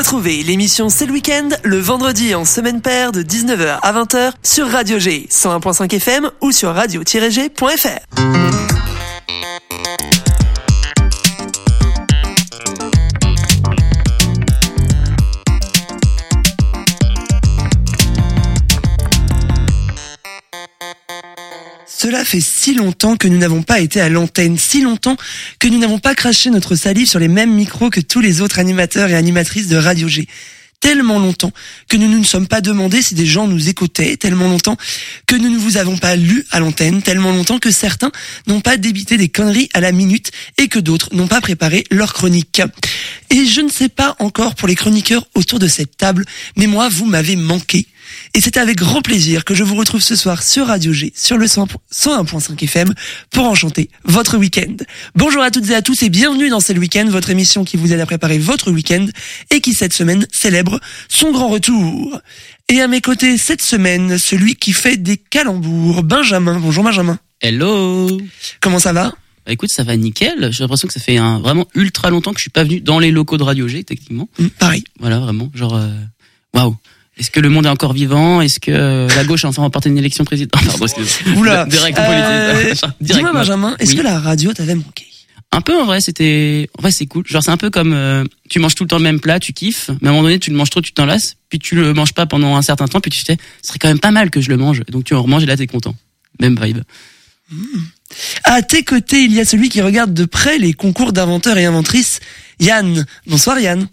Retrouvez l'émission C'est le week-end le vendredi en semaine paire de 19h à 20h sur Radio G 101.5 FM ou sur radio-g.fr. Cela fait si longtemps que nous n'avons pas été à l'antenne, si longtemps que nous n'avons pas craché notre salive sur les mêmes micros que tous les autres animateurs et animatrices de Radio G. Tellement longtemps que nous ne nous sommes pas demandé si des gens nous écoutaient, tellement longtemps que nous ne vous avons pas lu à l'antenne, tellement longtemps que certains n'ont pas débité des conneries à la minute et que d'autres n'ont pas préparé leur chronique. Et je ne sais pas encore pour les chroniqueurs autour de cette table, mais moi, vous m'avez manqué. Et c'est avec grand plaisir que je vous retrouve ce soir sur Radio G, sur le 101.5 FM, pour enchanter votre week-end. Bonjour à toutes et à tous et bienvenue dans C'est le week-end, votre émission qui vous aide à préparer votre week-end et qui cette semaine célèbre son grand retour. Et à mes côtés cette semaine, celui qui fait des calembours, Benjamin. Bonjour Benjamin. Hello. Comment ça va ? Bah écoute, ça va nickel. J'ai l'impression que ça fait vraiment ultra longtemps que je suis pas venu dans les locaux de Radio G, techniquement. Pareil. Voilà, vraiment, genre, waouh. Est-ce que le monde est encore vivant ? Est-ce que la gauche a enfin remporté une élection présidentielle ? Pardon, excusez-moi. Oula. Direct politique. Dis-moi Benjamin, est-ce que la radio t'avait manqué ? Un peu en vrai, c'est cool. Genre c'est un peu comme tu manges tout le temps le même plat, tu kiffes, mais à un moment donné tu le manges trop, tu t'en lasses, puis tu le manges pas pendant un certain temps, puis tu te dis ce serait quand même pas mal que je le mange. Donc tu en remanges et là t'es content. Même vibe. À tes côtés, il y a celui qui regarde de près les concours d'inventeurs et inventrices, Yann. Bonsoir Yann.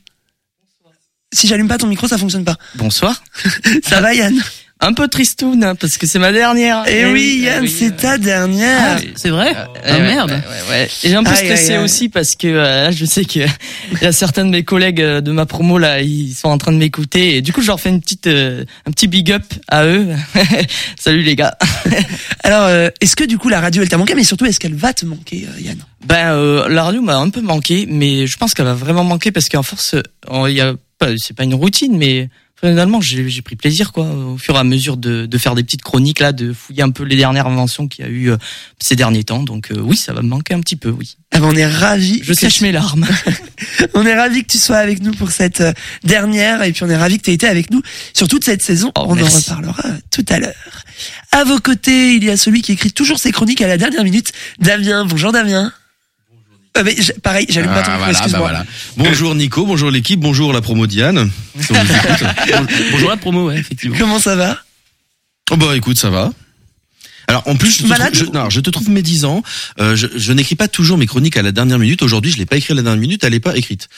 Si j'allume pas ton micro, ça fonctionne pas. Bonsoir. Ça va Yann ? Un peu tristoun, hein, parce que c'est ma dernière. Eh oui Yann, c'est ta dernière. C'est vrai ? Merde. Ouais. Et j'ai un peu stressé aussi parce que là, je sais que il y a certains de mes collègues de ma promo là, ils sont en train de m'écouter et du coup, je leur fais un petit big up à eux. Salut les gars. Alors, est-ce que du coup la radio elle t'a manqué, mais surtout est-ce qu'elle va te manquer, Yann ? La radio m'a un peu manqué, mais je pense qu'elle va vraiment manquer parce qu'en force, c'est pas une routine, mais finalement j'ai pris plaisir quoi au fur et à mesure de faire des petites chroniques là, de fouiller un peu les dernières inventions qu'il y a eu ces derniers temps. Donc oui, ça va me manquer un petit peu, oui. Ah ben on est ravis. Je sèche mes larmes. On est ravis que tu sois avec nous pour cette dernière et puis on est ravis que tu aies été avec nous sur toute cette saison. Merci. En reparlera tout à l'heure. À vos côtés, il y a celui qui écrit toujours ses chroniques à la dernière minute, Damien. Bonjour Damien. Mais pareil, j'allume pas ton micro, excuse-moi. Voilà. Bonjour Nico, bonjour l'équipe, bonjour la promo Diane. Bonjour la promo, ouais, effectivement. Comment ça va ? Oh bah écoute, ça va. Alors en plus, je te trouve médisant. Je n'écris pas toujours mes chroniques à la dernière minute. Aujourd'hui, je l'ai pas écrit à la dernière minute, elle est pas écrite.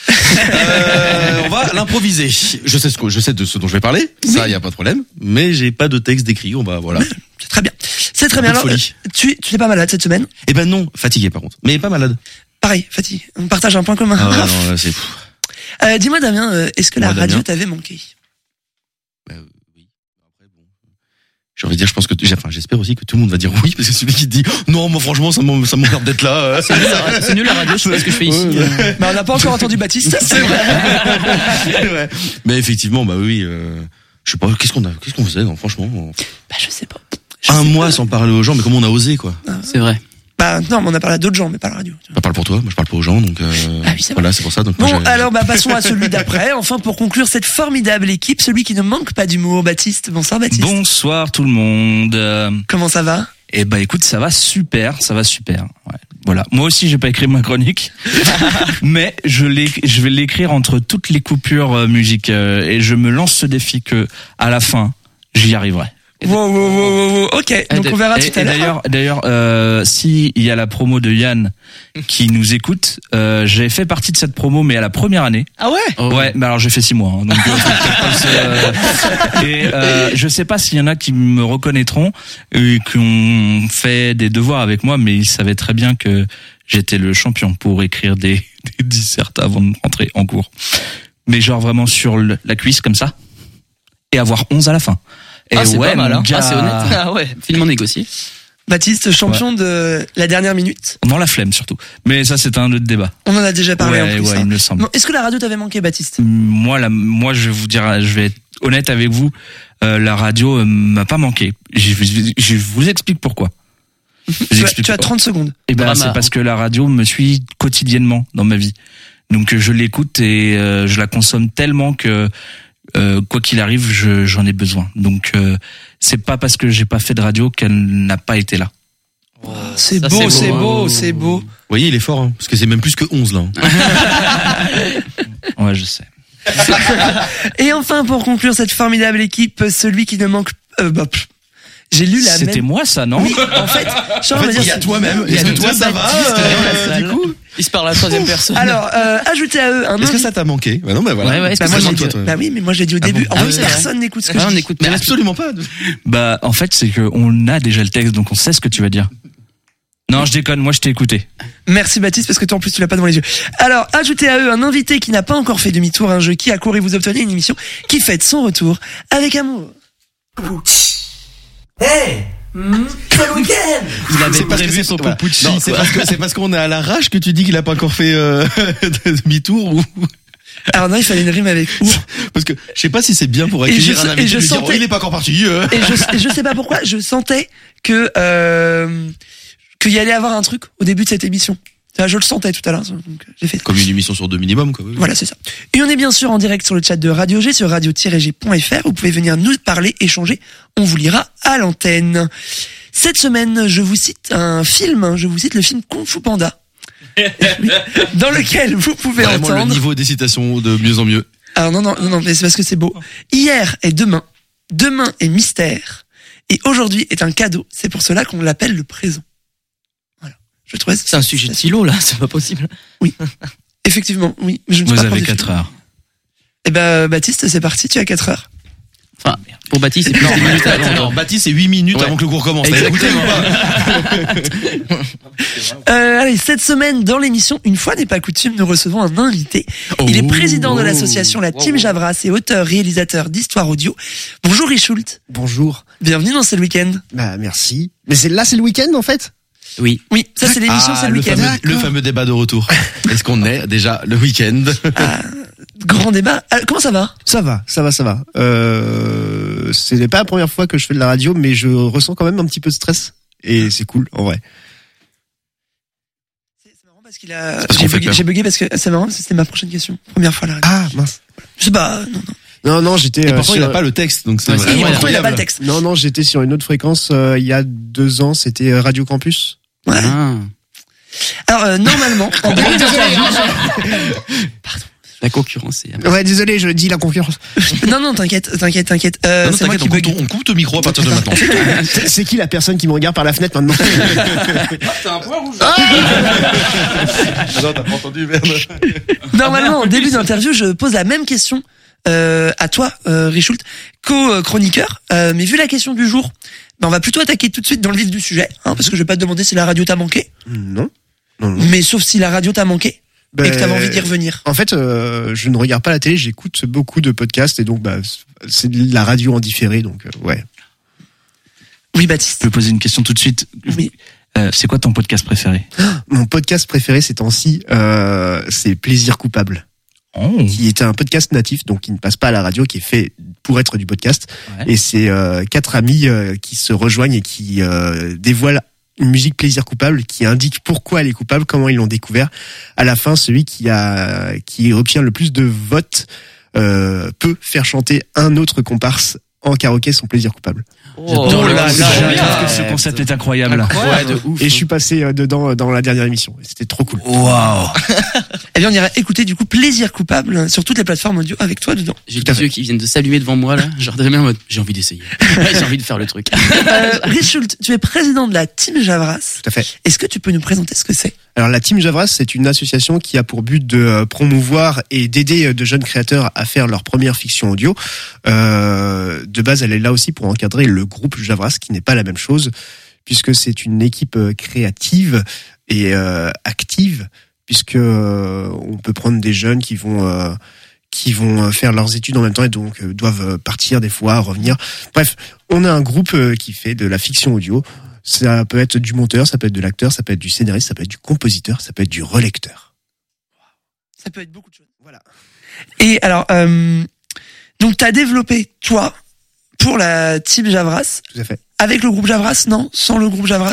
On va l'improviser. Je sais de ce dont je vais parler. Ça, y a pas de problème. Mais j'ai pas de texte d'écrit. Voilà. C'est très bien. C'est très bien. Alors, tu n'es pas malade cette semaine ? Eh ben non, fatigué par contre, mais pas malade. Pareil, fatigué. On partage un point commun. Ah ouais, non, là, c'est fou. Dis-moi Damien, est-ce que la radio t'avait manqué ? Oui. Après, bon, j'ai envie de dire, je pense que j'espère aussi que tout le monde va dire oui, parce que celui qui dit non, moi franchement, ça m'emmerde d'être là. C'est nul la radio, je sais pas ce que je fais ici. Mais on n'a pas encore entendu Baptiste. C'est vrai. Mais effectivement, bah oui. Je sais pas, qu'est-ce qu'on faisait, non, franchement. Bah je sais pas. Un mois sans parler aux gens, mais comment on a osé quoi. C'est vrai. Bah non, mais on a parlé à d'autres gens, mais pas à la radio. Bah parle pour toi, moi je parle pas aux gens, donc oui, voilà, c'est pour ça. Donc bon, alors passons à celui d'après. Enfin, pour conclure cette formidable équipe, celui qui ne manque pas d'humour, Baptiste. Bonsoir Baptiste. Bonsoir tout le monde. Comment ça va ? Eh ben écoute, ça va super. Ouais. Voilà. Moi aussi, j'ai pas écrit ma chronique, mais je vais l'écrire entre toutes les coupures musique et je me lance ce défi que à la fin, j'y arriverai. Wow. Ok, donc on verra tout à l'heure. D'ailleurs, si il y a la promo de Yann qui nous écoute, j'ai fait partie de cette promo, mais à la première année. Ah ouais? Ouais, mais alors j'ai fait 6 mois, hein, donc je sais pas s'il y en a qui me reconnaîtront et qui ont fait des devoirs avec moi, mais ils savaient très bien que j'étais le champion pour écrire des dissertes avant de rentrer en cours. Mais genre vraiment sur la cuisse comme ça, et avoir 11 à la fin. Et c'est ouais, pas mal, hein. Gars... c'est honnête. Ah ouais. Finement négocié. Baptiste, champion de la dernière minute. Non, la flemme surtout. Mais ça, c'est un autre débat. On en a déjà parlé en plus. Ouais, il me semble. Non, est-ce que la radio t'avait manqué, Baptiste? Moi, je vais vous dire, je vais être honnête avec vous, la radio m'a pas manqué. Je vous explique pourquoi. Tu as 30 secondes. Eh ben, c'est parce que la radio me suit quotidiennement dans ma vie. Donc je l'écoute et je la consomme tellement que quoi qu'il arrive, j'en ai besoin. Donc c'est pas parce que j'ai pas fait de radio qu'elle n'a pas été là. Oh, c'est beau. Vous voyez, il est fort, hein, parce que c'est même plus que 11 là. Ouais, je sais. Et enfin, pour conclure cette formidable équipe, celui qui ne manque... j'ai lu la C'était moi ça, non? Oui, en fait, il y a toi-même. Est-ce que toi ça va du coup? Il se parle à la troisième personne. Alors, ajoutez à eux un Est-ce que ça t'a manqué? Bah non, bah voilà. Ouais, est-ce que moi, ça j'ai manque dit, bah oui, mais moi j'ai dit au début. bon En fait, c'est personne n'écoute ce que je on dis. écoute Mais absolument pas. Bah en fait c'est que on a déjà le texte, donc on sait ce que tu vas dire. Non, je déconne, moi je t'ai écouté. Merci Baptiste, parce que toi en plus tu l'as pas devant les yeux. Alors, ajoutez à eux un invité qui n'a pas encore fait demi-tour, un jeu qui a couru, vous obtenez une émission qui fête son retour avec amour. Hey, c'est le week-end. Il avait parce prévu que son voilà. Popucci. Non, c'est parce qu'on est à l'arrache que tu dis qu'il a pas encore fait demi-tour ou Alors non, il fallait une rime avec our. parce que je sais pas si c'est bien pour accueillir un invité de lui dire oh, il est pas encore parti. Et je sais pas pourquoi, je sentais que qu'il y allait avoir un truc au début de cette émission. Je le sentais tout à l'heure, donc j'ai fait. Comme une émission sur 2 minimum quoi. Voilà, c'est ça. Et on est bien sûr en direct sur le chat de Radio G, sur radio-g.fr. Vous pouvez venir nous parler, échanger. On vous lira à l'antenne. Cette semaine, je vous cite le film Kung Fu Panda. Dans lequel vous pouvez Vraiment entendre. le niveau des citations de mieux en mieux. Alors non, mais c'est parce que c'est beau. Hier est demain. Demain est mystère. Et aujourd'hui est un cadeau. C'est pour cela qu'on l'appelle le présent. Voilà. Je trouvais C'est un sujet de silo, là, c'est pas possible. Oui. Effectivement, oui. Mais je ne suis Vous pas avez prof de 4 philo. heures. Eh ben, Baptiste, c'est parti, tu as 4 heures. Enfin, pour Baptiste, c'est plus de minutes avant. Alors Baptiste c'est 8 minutes avant que le cours commence. T'as écouté ou pas? Allez, cette semaine, dans l'émission, une fois n'est pas coutume, nous recevons un invité. Il est président de l'association La Team Javras et auteur-réalisateur d'histoires audio. Bonjour Richult. Bonjour. Bienvenue dans C'est le week-end. Bah merci. Mais c'est le week-end en fait. Oui. Oui, ça c'est l'émission, c'est le week-end. Le fameux débat de retour. Est-ce qu'on est déjà le week-end? Grand débat. Comment ça va? Ça va. Ce n'est pas la première fois que je fais de la radio, mais je ressens quand même un petit peu de stress et c'est cool en vrai. C'est marrant parce qu'il a. parce qu'on fait peur. J'ai bugué parce que c'est marrant parce que c'était ma prochaine question. Première fois à la radio. Ah mince. Je sais pas. Non, j'étais. Et pourtant il a pas le texte donc c'est Ouais, vraiment Et pourtant, il a pas incroyable. le texte. Non, j'étais sur une autre fréquence il y a 2 ans. C'était Radio Campus. Ouais. Ah. Alors normalement, en début d'interview, La concurrence, c'est... Ouais, désolé, je dis la concurrence. non, t'inquiète. Non, C'est moi t'inquiète, qui bug. on coupe ton micro à partir de maintenant. C'est qui la personne qui me regarde par la fenêtre maintenant? T'as un point rouge. Non, t'as pas entendu, merde. Normalement, en début d'interview, je pose la même question à toi, Richult, co-chroniqueur. Mais vu la question du jour, on va plutôt attaquer tout de suite dans le vif du sujet, parce que je vais pas te demander si la radio t'a manqué. Non. Mais sauf si la radio t'a manqué et que t'avais envie d'y revenir. En fait, je ne regarde pas la télé, j'écoute beaucoup de podcasts et donc c'est de la radio en différé, donc ouais. Oui, Je Baptiste. peux poser une question tout de suite. Oui. C'est quoi ton podcast préféré? Mon podcast préféré ces temps-ci, c'est Plaisir coupable, Oh. qui était un podcast natif, donc qui ne passe pas à la radio, qui est fait pour être du podcast. Ouais. Et c'est 4 amis qui se rejoignent et qui dévoilent une musique Plaisir coupable, qui indique pourquoi elle est coupable, comment ils l'ont découvert. À la fin, celui qui obtient le plus de votes peut faire chanter un autre comparse en karaoké son Plaisir coupable. J'adore le là concept. là Je là trouve là. que ce concept est incroyable. Ouais, de ouf. Et je suis passé dedans dans la dernière émission. C'était trop cool. Waouh. Eh bien, on ira écouter du coup Plaisir coupable sur toutes les plateformes audio avec toi dedans. J'ai Tout à des yeux qui viennent de s'allumer devant moi, là. Genre, de même en mode, j'ai envie d'essayer. Ouais, j'ai envie de faire le truc. Richult, tu es président de la Team Javras. Tout à fait. Est-ce que tu peux nous présenter ce que c'est? Alors la Team Javras, c'est une association qui a pour but de promouvoir et d'aider de jeunes créateurs à faire leur première fiction audio. De base, elle est là aussi pour encadrer le groupe Javras, qui n'est pas la même chose, puisque c'est une équipe créative et active, puisque on peut prendre des jeunes qui vont faire leurs études en même temps et donc doivent partir des fois, revenir. Bref, on a un groupe qui fait de la fiction audio. Ça peut être du monteur, ça peut être de l'acteur, ça peut être du scénariste, ça peut être du compositeur, ça peut être du relecteur. Ça peut être beaucoup de choses. Voilà. Et alors, donc t'as développé toi pour la Team Javras Tout à fait. avec le groupe Javras, non? Sans le groupe Javras?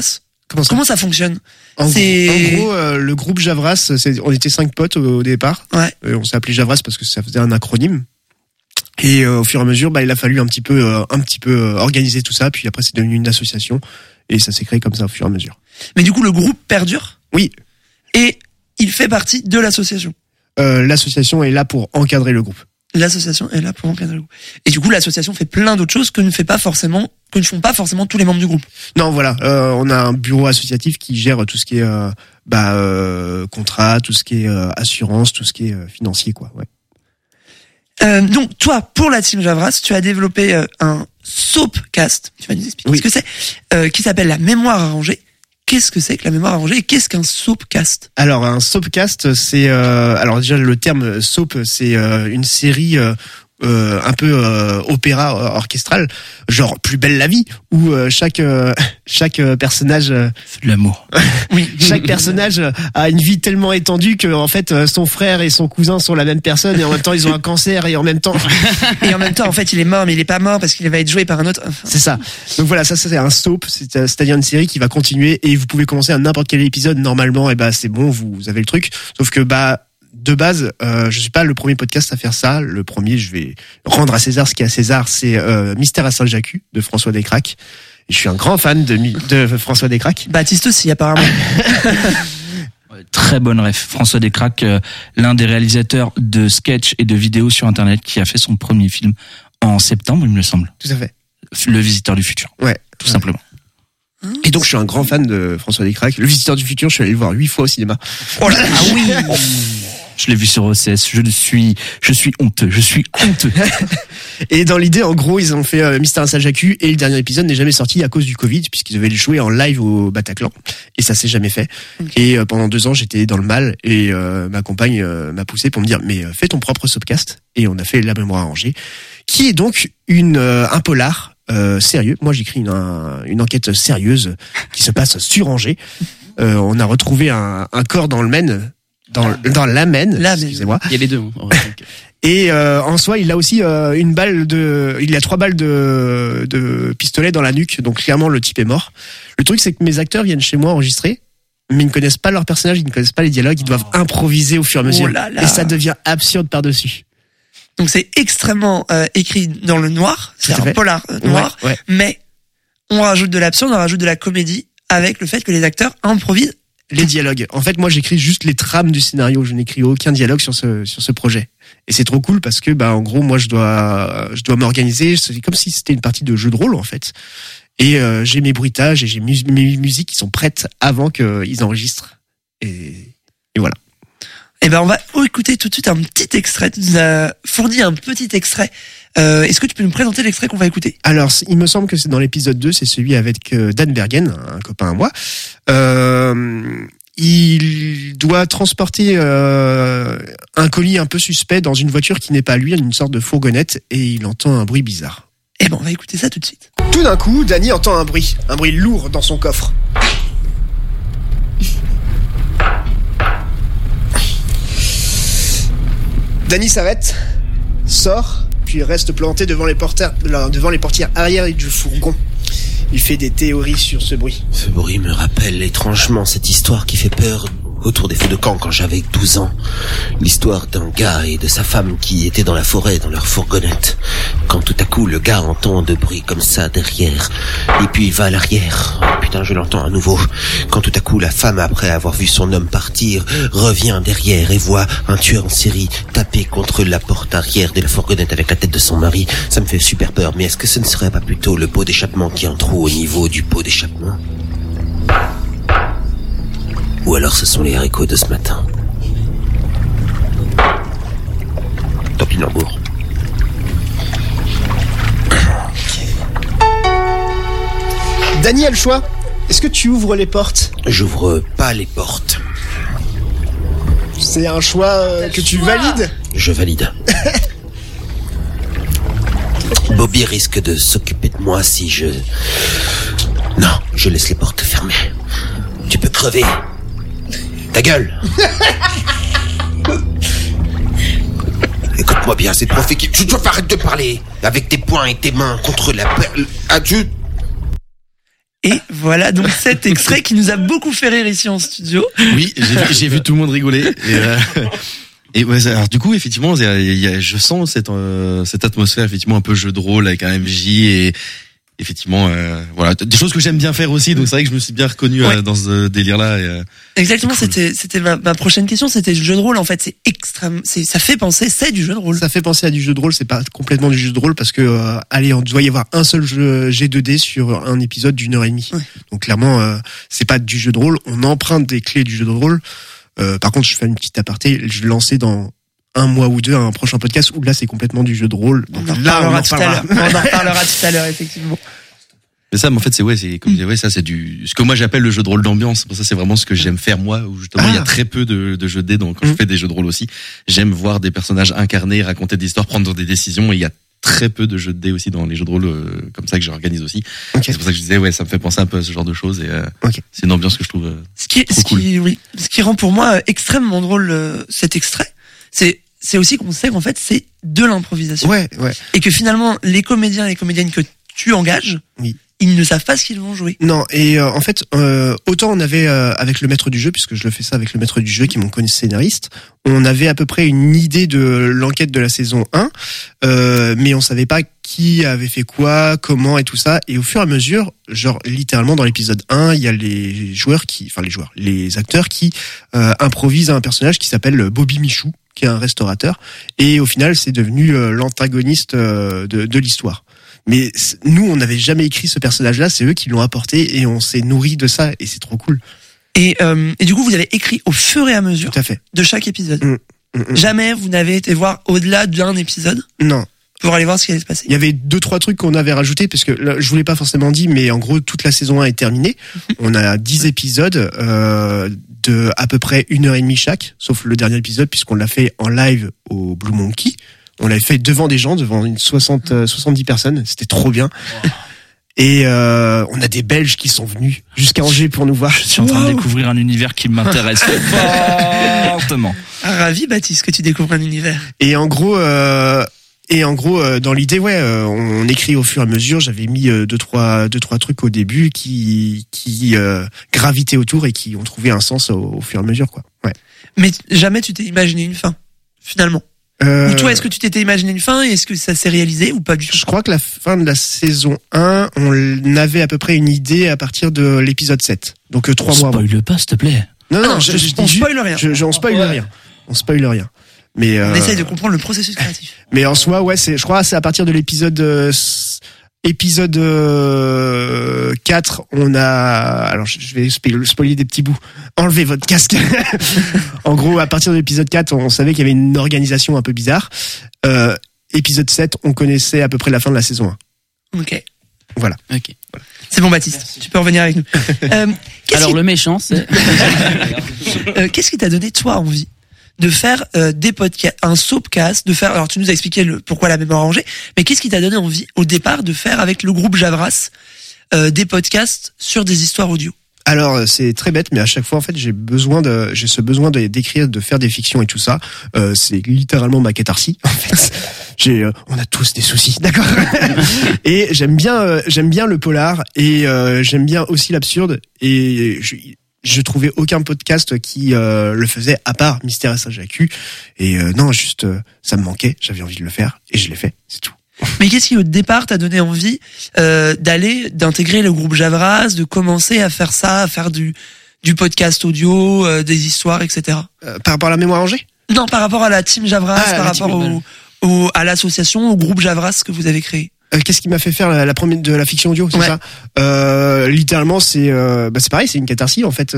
Comment ça fonctionne? En gros, le groupe Javras, on était 5 potes au départ. Ouais. On s'est appelé Javras parce que ça faisait un acronyme. Et au fur et à mesure, il a fallu un petit peu organiser tout ça. Puis après, c'est devenu une association et ça s'est créé comme ça au fur et à mesure. Mais du coup, le groupe perdure. Oui. Et il fait partie de l'association. L'association est là pour encadrer le groupe. L'association est là pour encadrer le groupe. Et du coup, l'association fait plein d'autres choses que ne font pas forcément tous les membres du groupe. Non, voilà. On a un bureau associatif qui gère tout ce qui est contrat, tout ce qui est assurance, tout ce qui est financier, quoi. Ouais. Donc toi, pour la team Javras, tu as développé un soapcast. Tu vas nous expliquer ce que c'est, qui s'appelle la mémoire arrangée. Qu'est-ce que c'est que la mémoire arrangée et qu'est-ce qu'un soapcast? Alors un soapcast, c'est alors déjà le terme soap, c'est une série un peu opéra orchestral, genre Plus belle la vie, où chaque personnage C'est de l'amour. oui, chaque personnage a une vie tellement étendue que en fait son frère et son cousin sont la même personne et en même temps ils ont un cancer et en même temps en fait il est mort mais il est pas mort parce qu'il va être joué par un autre. C'est ça. Donc voilà, ça c'est un soap, c'est-à-dire une série qui va continuer et vous pouvez commencer à n'importe quel épisode normalement et c'est bon, vous avez le truc. Sauf que de base, je suis pas le premier podcast à faire ça. Le premier, je vais rendre à César ce qui est à César, c'est Mystère à Saint-Jacques de François Descraques. Et je suis un grand fan de François Descraques. Baptiste aussi, apparemment. Très bonne ref. François Descraques, l'un des réalisateurs de sketchs et de vidéos sur Internet, qui a fait son premier film en septembre, il me semble. Tout à fait. Le Visiteur du Futur. Ouais. Tout simplement. Et donc, je suis un grand fan de François Descraques. Le Visiteur du Futur, je suis allé le voir 8 fois au cinéma. Oh là, ah oui! Je l'ai vu sur OCS. Je suis honteux. Et dans l'idée, en gros, ils ont fait Mystère à Saint-Jacques et le dernier épisode n'est jamais sorti à cause du Covid, puisqu'ils devaient le jouer en live au Bataclan. Et ça s'est jamais fait. Okay. Et pendant 2 ans, j'étais dans le mal et ma compagne m'a poussé pour me dire, mais fais ton propre soapcast. Et on a fait La mémoire arrangée, qui est donc un polar sérieux. Moi, j'écris une enquête sérieuse qui se passe sur Angers. On a retrouvé un corps dans le Maine. Dans la Maine, excusez-moi. Il y a les deux. Et en soi, il a aussi il a 3 balles de pistolet dans la nuque, donc clairement le type est mort. Le truc, c'est que mes acteurs viennent chez moi enregistrer, mais ils ne connaissent pas leur personnage, ils ne connaissent pas les dialogues, ils doivent improviser au fur et à mesure. Et ça devient absurde par-dessus. Donc c'est extrêmement écrit dans le noir, c'est un polar noir, ouais. Mais on rajoute de l'absurde, on rajoute de la comédie avec le fait que les acteurs improvisent les dialogues. En fait, moi, j'écris juste les trames du scénario. Je n'écris aucun dialogue sur ce projet. Et c'est trop cool parce que, en gros, moi, je dois m'organiser. C'est comme si c'était une partie de jeu de rôle, en fait. Et j'ai mes bruitages et j'ai mes musiques qui sont prêtes avant qu'ils enregistrent. Et voilà. Eh on va écouter tout de suite un petit extrait. Tu nous as fourni un petit extrait. Est-ce que tu peux nous présenter l'extrait qu'on va écouter? Alors, il me semble que c'est dans l'épisode 2, c'est celui avec Dan Bergen, un copain à moi. Il doit transporter un colis un peu suspect dans une voiture qui n'est pas lui, une sorte de fourgonnette, et il entend un bruit bizarre. On va écouter ça tout de suite. Tout d'un coup, Danny entend un bruit lourd dans son coffre. Danny s'arrête, sort, puis reste planté devant les portières arrière du fourgon. Il fait des théories sur ce bruit. Ce bruit me rappelle étrangement cette histoire qui fait peur autour des feux de camp quand j'avais 12 ans. L'histoire d'un gars et de sa femme qui étaient dans la forêt, dans leur fourgonnette. Quand tout à coup, le gars entend de bruit comme ça derrière. Et puis il va à l'arrière. Oh, putain, je l'entends à nouveau. Quand tout à coup, la femme, après avoir vu son homme partir, revient derrière et voit un tueur en série taper contre la porte arrière de la fourgonnette avec la tête de son mari. Ça me fait super peur. Mais est-ce que ce ne serait pas plutôt le pot d'échappement qui a un trou au niveau du pot d'échappement ? Ou alors ce sont les haricots de ce matin. Topinambour. Danny a le choix. Est-ce que tu ouvres les portes ? J'ouvre pas les portes. C'est un choix que tu valides ? Je valide. Bobby risque de s'occuper de moi si je... Non, je laisse les portes fermées. Tu peux crever. Ta gueule. Écoute-moi bien, c'est trop fait que... Tu dois arrêter de parler avec tes poings et tes mains contre la perle. Adieu. Et voilà donc cet extrait qui nous a beaucoup fait rire ici en studio. Oui, j'ai vu tout le monde rigoler. Et ouais, alors du coup, effectivement, je sens cette atmosphère effectivement un peu jeu de rôle avec un MJ et effectivement, voilà, des choses que j'aime bien faire aussi. Donc c'est vrai que je me suis bien reconnu dans ce délire-là. Exactement, cool. c'était ma prochaine question. C'était le jeu de rôle. En fait, c'est extrême. Ça fait penser. C'est du jeu de rôle. Ça fait penser à du jeu de rôle. C'est pas complètement du jeu de rôle parce que allez, on doit y avoir un seul jeu G2D sur un épisode d'1h30. Ouais. Donc clairement, c'est pas du jeu de rôle. On emprunte des clés du jeu de rôle. Par contre, je fais une petite aparté. Je vais lancer dans un mois ou deux un prochain podcast où là c'est complètement du jeu de rôle. Donc On en là, reparlera tout à l'heure. On en reparlera tout à l'heure, effectivement. Mais ça, mais en fait, c'est comme je disais, ça, c'est ce que moi j'appelle le jeu de rôle d'ambiance. Pour ça, c'est vraiment ce que j'aime faire moi, où justement il y a très peu de jeux de dés. Donc quand je fais des jeux de rôle aussi, j'aime voir des personnages incarnés, raconter des histoires, prendre des décisions. Et il y a très peu de jeux de dés aussi dans les jeux de rôle comme ça que j'organise aussi. Okay. C'est pour ça que je disais, ça me fait penser un peu à ce genre de choses et c'est une ambiance que je trouve ce qui rend pour moi extrêmement drôle cet extrait, c'est aussi qu'on sait qu'en fait c'est de l'improvisation. Ouais. Et que finalement les comédiens et les comédiennes que tu engages, ils ne savent pas ce qu'ils vont jouer. Non, et en fait, autant on avait avec le maître du jeu, puisque je le fais ça avec le maître du jeu qui est mon scénariste, on avait à peu près une idée de l'enquête de la saison 1, mais on savait pas qui avait fait quoi, comment et tout ça. Et au fur et à mesure, genre littéralement dans l'épisode 1, il y a les acteurs qui improvisent un personnage qui s'appelle Bobby Michou, qui est un restaurateur, et au final c'est devenu l'antagoniste de l'histoire. Mais nous, on n'avait jamais écrit ce personnage-là, c'est eux qui l'ont apporté et on s'est nourri de ça et c'est trop cool. Et du coup, vous avez écrit au fur et à mesure de chaque épisode. Jamais vous n'avez été voir au-delà d'un épisode. Non. Pour aller voir ce qui allait se passer. Il y avait 2-3 trucs qu'on avait rajoutés parce que là, je vous l'ai pas forcément dit, mais en gros toute la saison 1 est terminée. On a 10 épisodes de à peu près 1h30 chaque, sauf le dernier épisode puisqu'on l'a fait en live au Blue Monkey. On l'avait fait devant des gens, devant 70 personnes. C'était trop bien. Et on a des Belges qui sont venus jusqu'à Angers pour nous voir. Je suis en train de découvrir un univers qui m'intéresse fortement. Ravi, Baptiste, que tu découvres un univers. Et en gros, dans l'idée, on écrit au fur et à mesure. J'avais mis deux trois trucs au début qui gravitaient autour et qui ont trouvé un sens au fur et à mesure, quoi. Ouais. Mais jamais tu t'es imaginé une fin, finalement. Ou toi, est-ce que tu t'étais imaginé une fin et est-ce que ça s'est réalisé ou pas du tout? Je crois que la fin de la saison 1, on avait à peu près une idée à partir de l'épisode 7. Donc 3 mois avant. Spoil pas, s'il te plaît. Non, on spoil rien. On spoil rien. On spoil rien. Mais on essaye de comprendre le processus créatif. Mais en soi, je crois que c'est à partir de l'épisode 4, on a, alors je vais spoiler des petits bouts. Enlevez votre casque. En gros, à partir de l'épisode 4, on savait qu'il y avait une organisation un peu bizarre. Épisode 7, on connaissait à peu près la fin de la saison 1. Ok. Voilà. Ok. C'est bon, Baptiste. Merci. Tu peux revenir avec nous. Alors le méchant, c'est... Qu'est-ce qui t'a donné, toi, envie de faire des podcasts, un soapcast, de faire. Alors tu nous as expliqué pourquoi la mémoire rangée, mais qu'est-ce qui t'a donné envie au départ de faire avec le groupe Javras des podcasts sur des histoires audio? Alors c'est très bête, mais à chaque fois en fait j'ai ce besoin d'écrire, de faire des fictions et tout ça. C'est littéralement ma catharsis. En fait, on a tous des soucis, d'accord. Et j'aime bien le polar et j'aime bien aussi l'absurde et je trouvais aucun podcast qui le faisait à part Mystère SHAQ et non juste ça me manquait, j'avais envie de le faire et je l'ai fait, c'est tout. Mais qu'est-ce qui au départ t'a donné envie d'intégrer le groupe Javras, de commencer à faire ça, à faire du podcast audio, des histoires, etc. Par rapport à la mémoire rangée? Non, par rapport à la team Javras, par rapport à l'association, au groupe Javras que vous avez créé. Qu'est-ce qui m'a fait faire la première de la fiction audio, c'est ça? Littéralement, c'est pareil, c'est une catharsis en fait.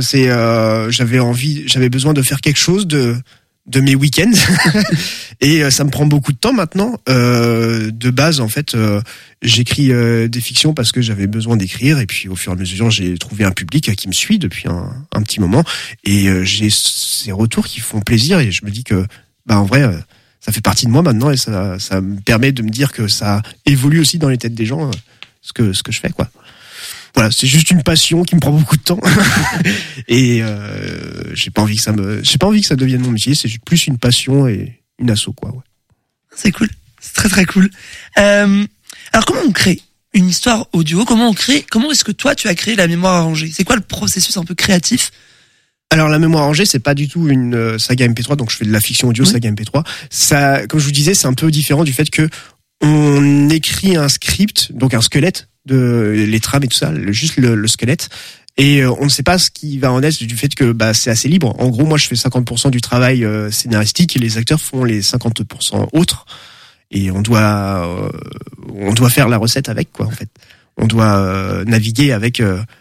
J'avais besoin de faire quelque chose de mes week-ends et ça me prend beaucoup de temps maintenant. De base, en fait, j'écris des fictions parce que j'avais besoin d'écrire et puis au fur et à mesure, j'ai trouvé un public qui me suit depuis un petit moment et j'ai ces retours qui font plaisir et je me dis que en vrai ça fait partie de moi maintenant et ça me permet de me dire que ça évolue aussi dans les têtes des gens ce que je fais, quoi. Voilà, c'est juste une passion qui me prend beaucoup de temps et j'ai pas envie que ça devienne mon métier, c'est plus une passion et une asso, quoi. Ouais. C'est cool, c'est très très cool. Alors comment on crée une histoire audio, comment est-ce que toi tu as créé la mémoire arrangée? C'est quoi le processus un peu créatif? Alors la mémoire arrangée, c'est pas du tout une saga MP3, donc je fais de la fiction audio saga MP3. Ça, comme je vous disais, c'est un peu différent du fait que on écrit un script, donc un squelette de les trames et tout ça, juste le squelette. Et on ne sait pas ce qui va en être du fait que c'est assez libre. En gros, moi je fais 50% du travail scénaristique et les acteurs font les 50% autres. Et on doit faire la recette avec, quoi, en fait. On doit naviguer avec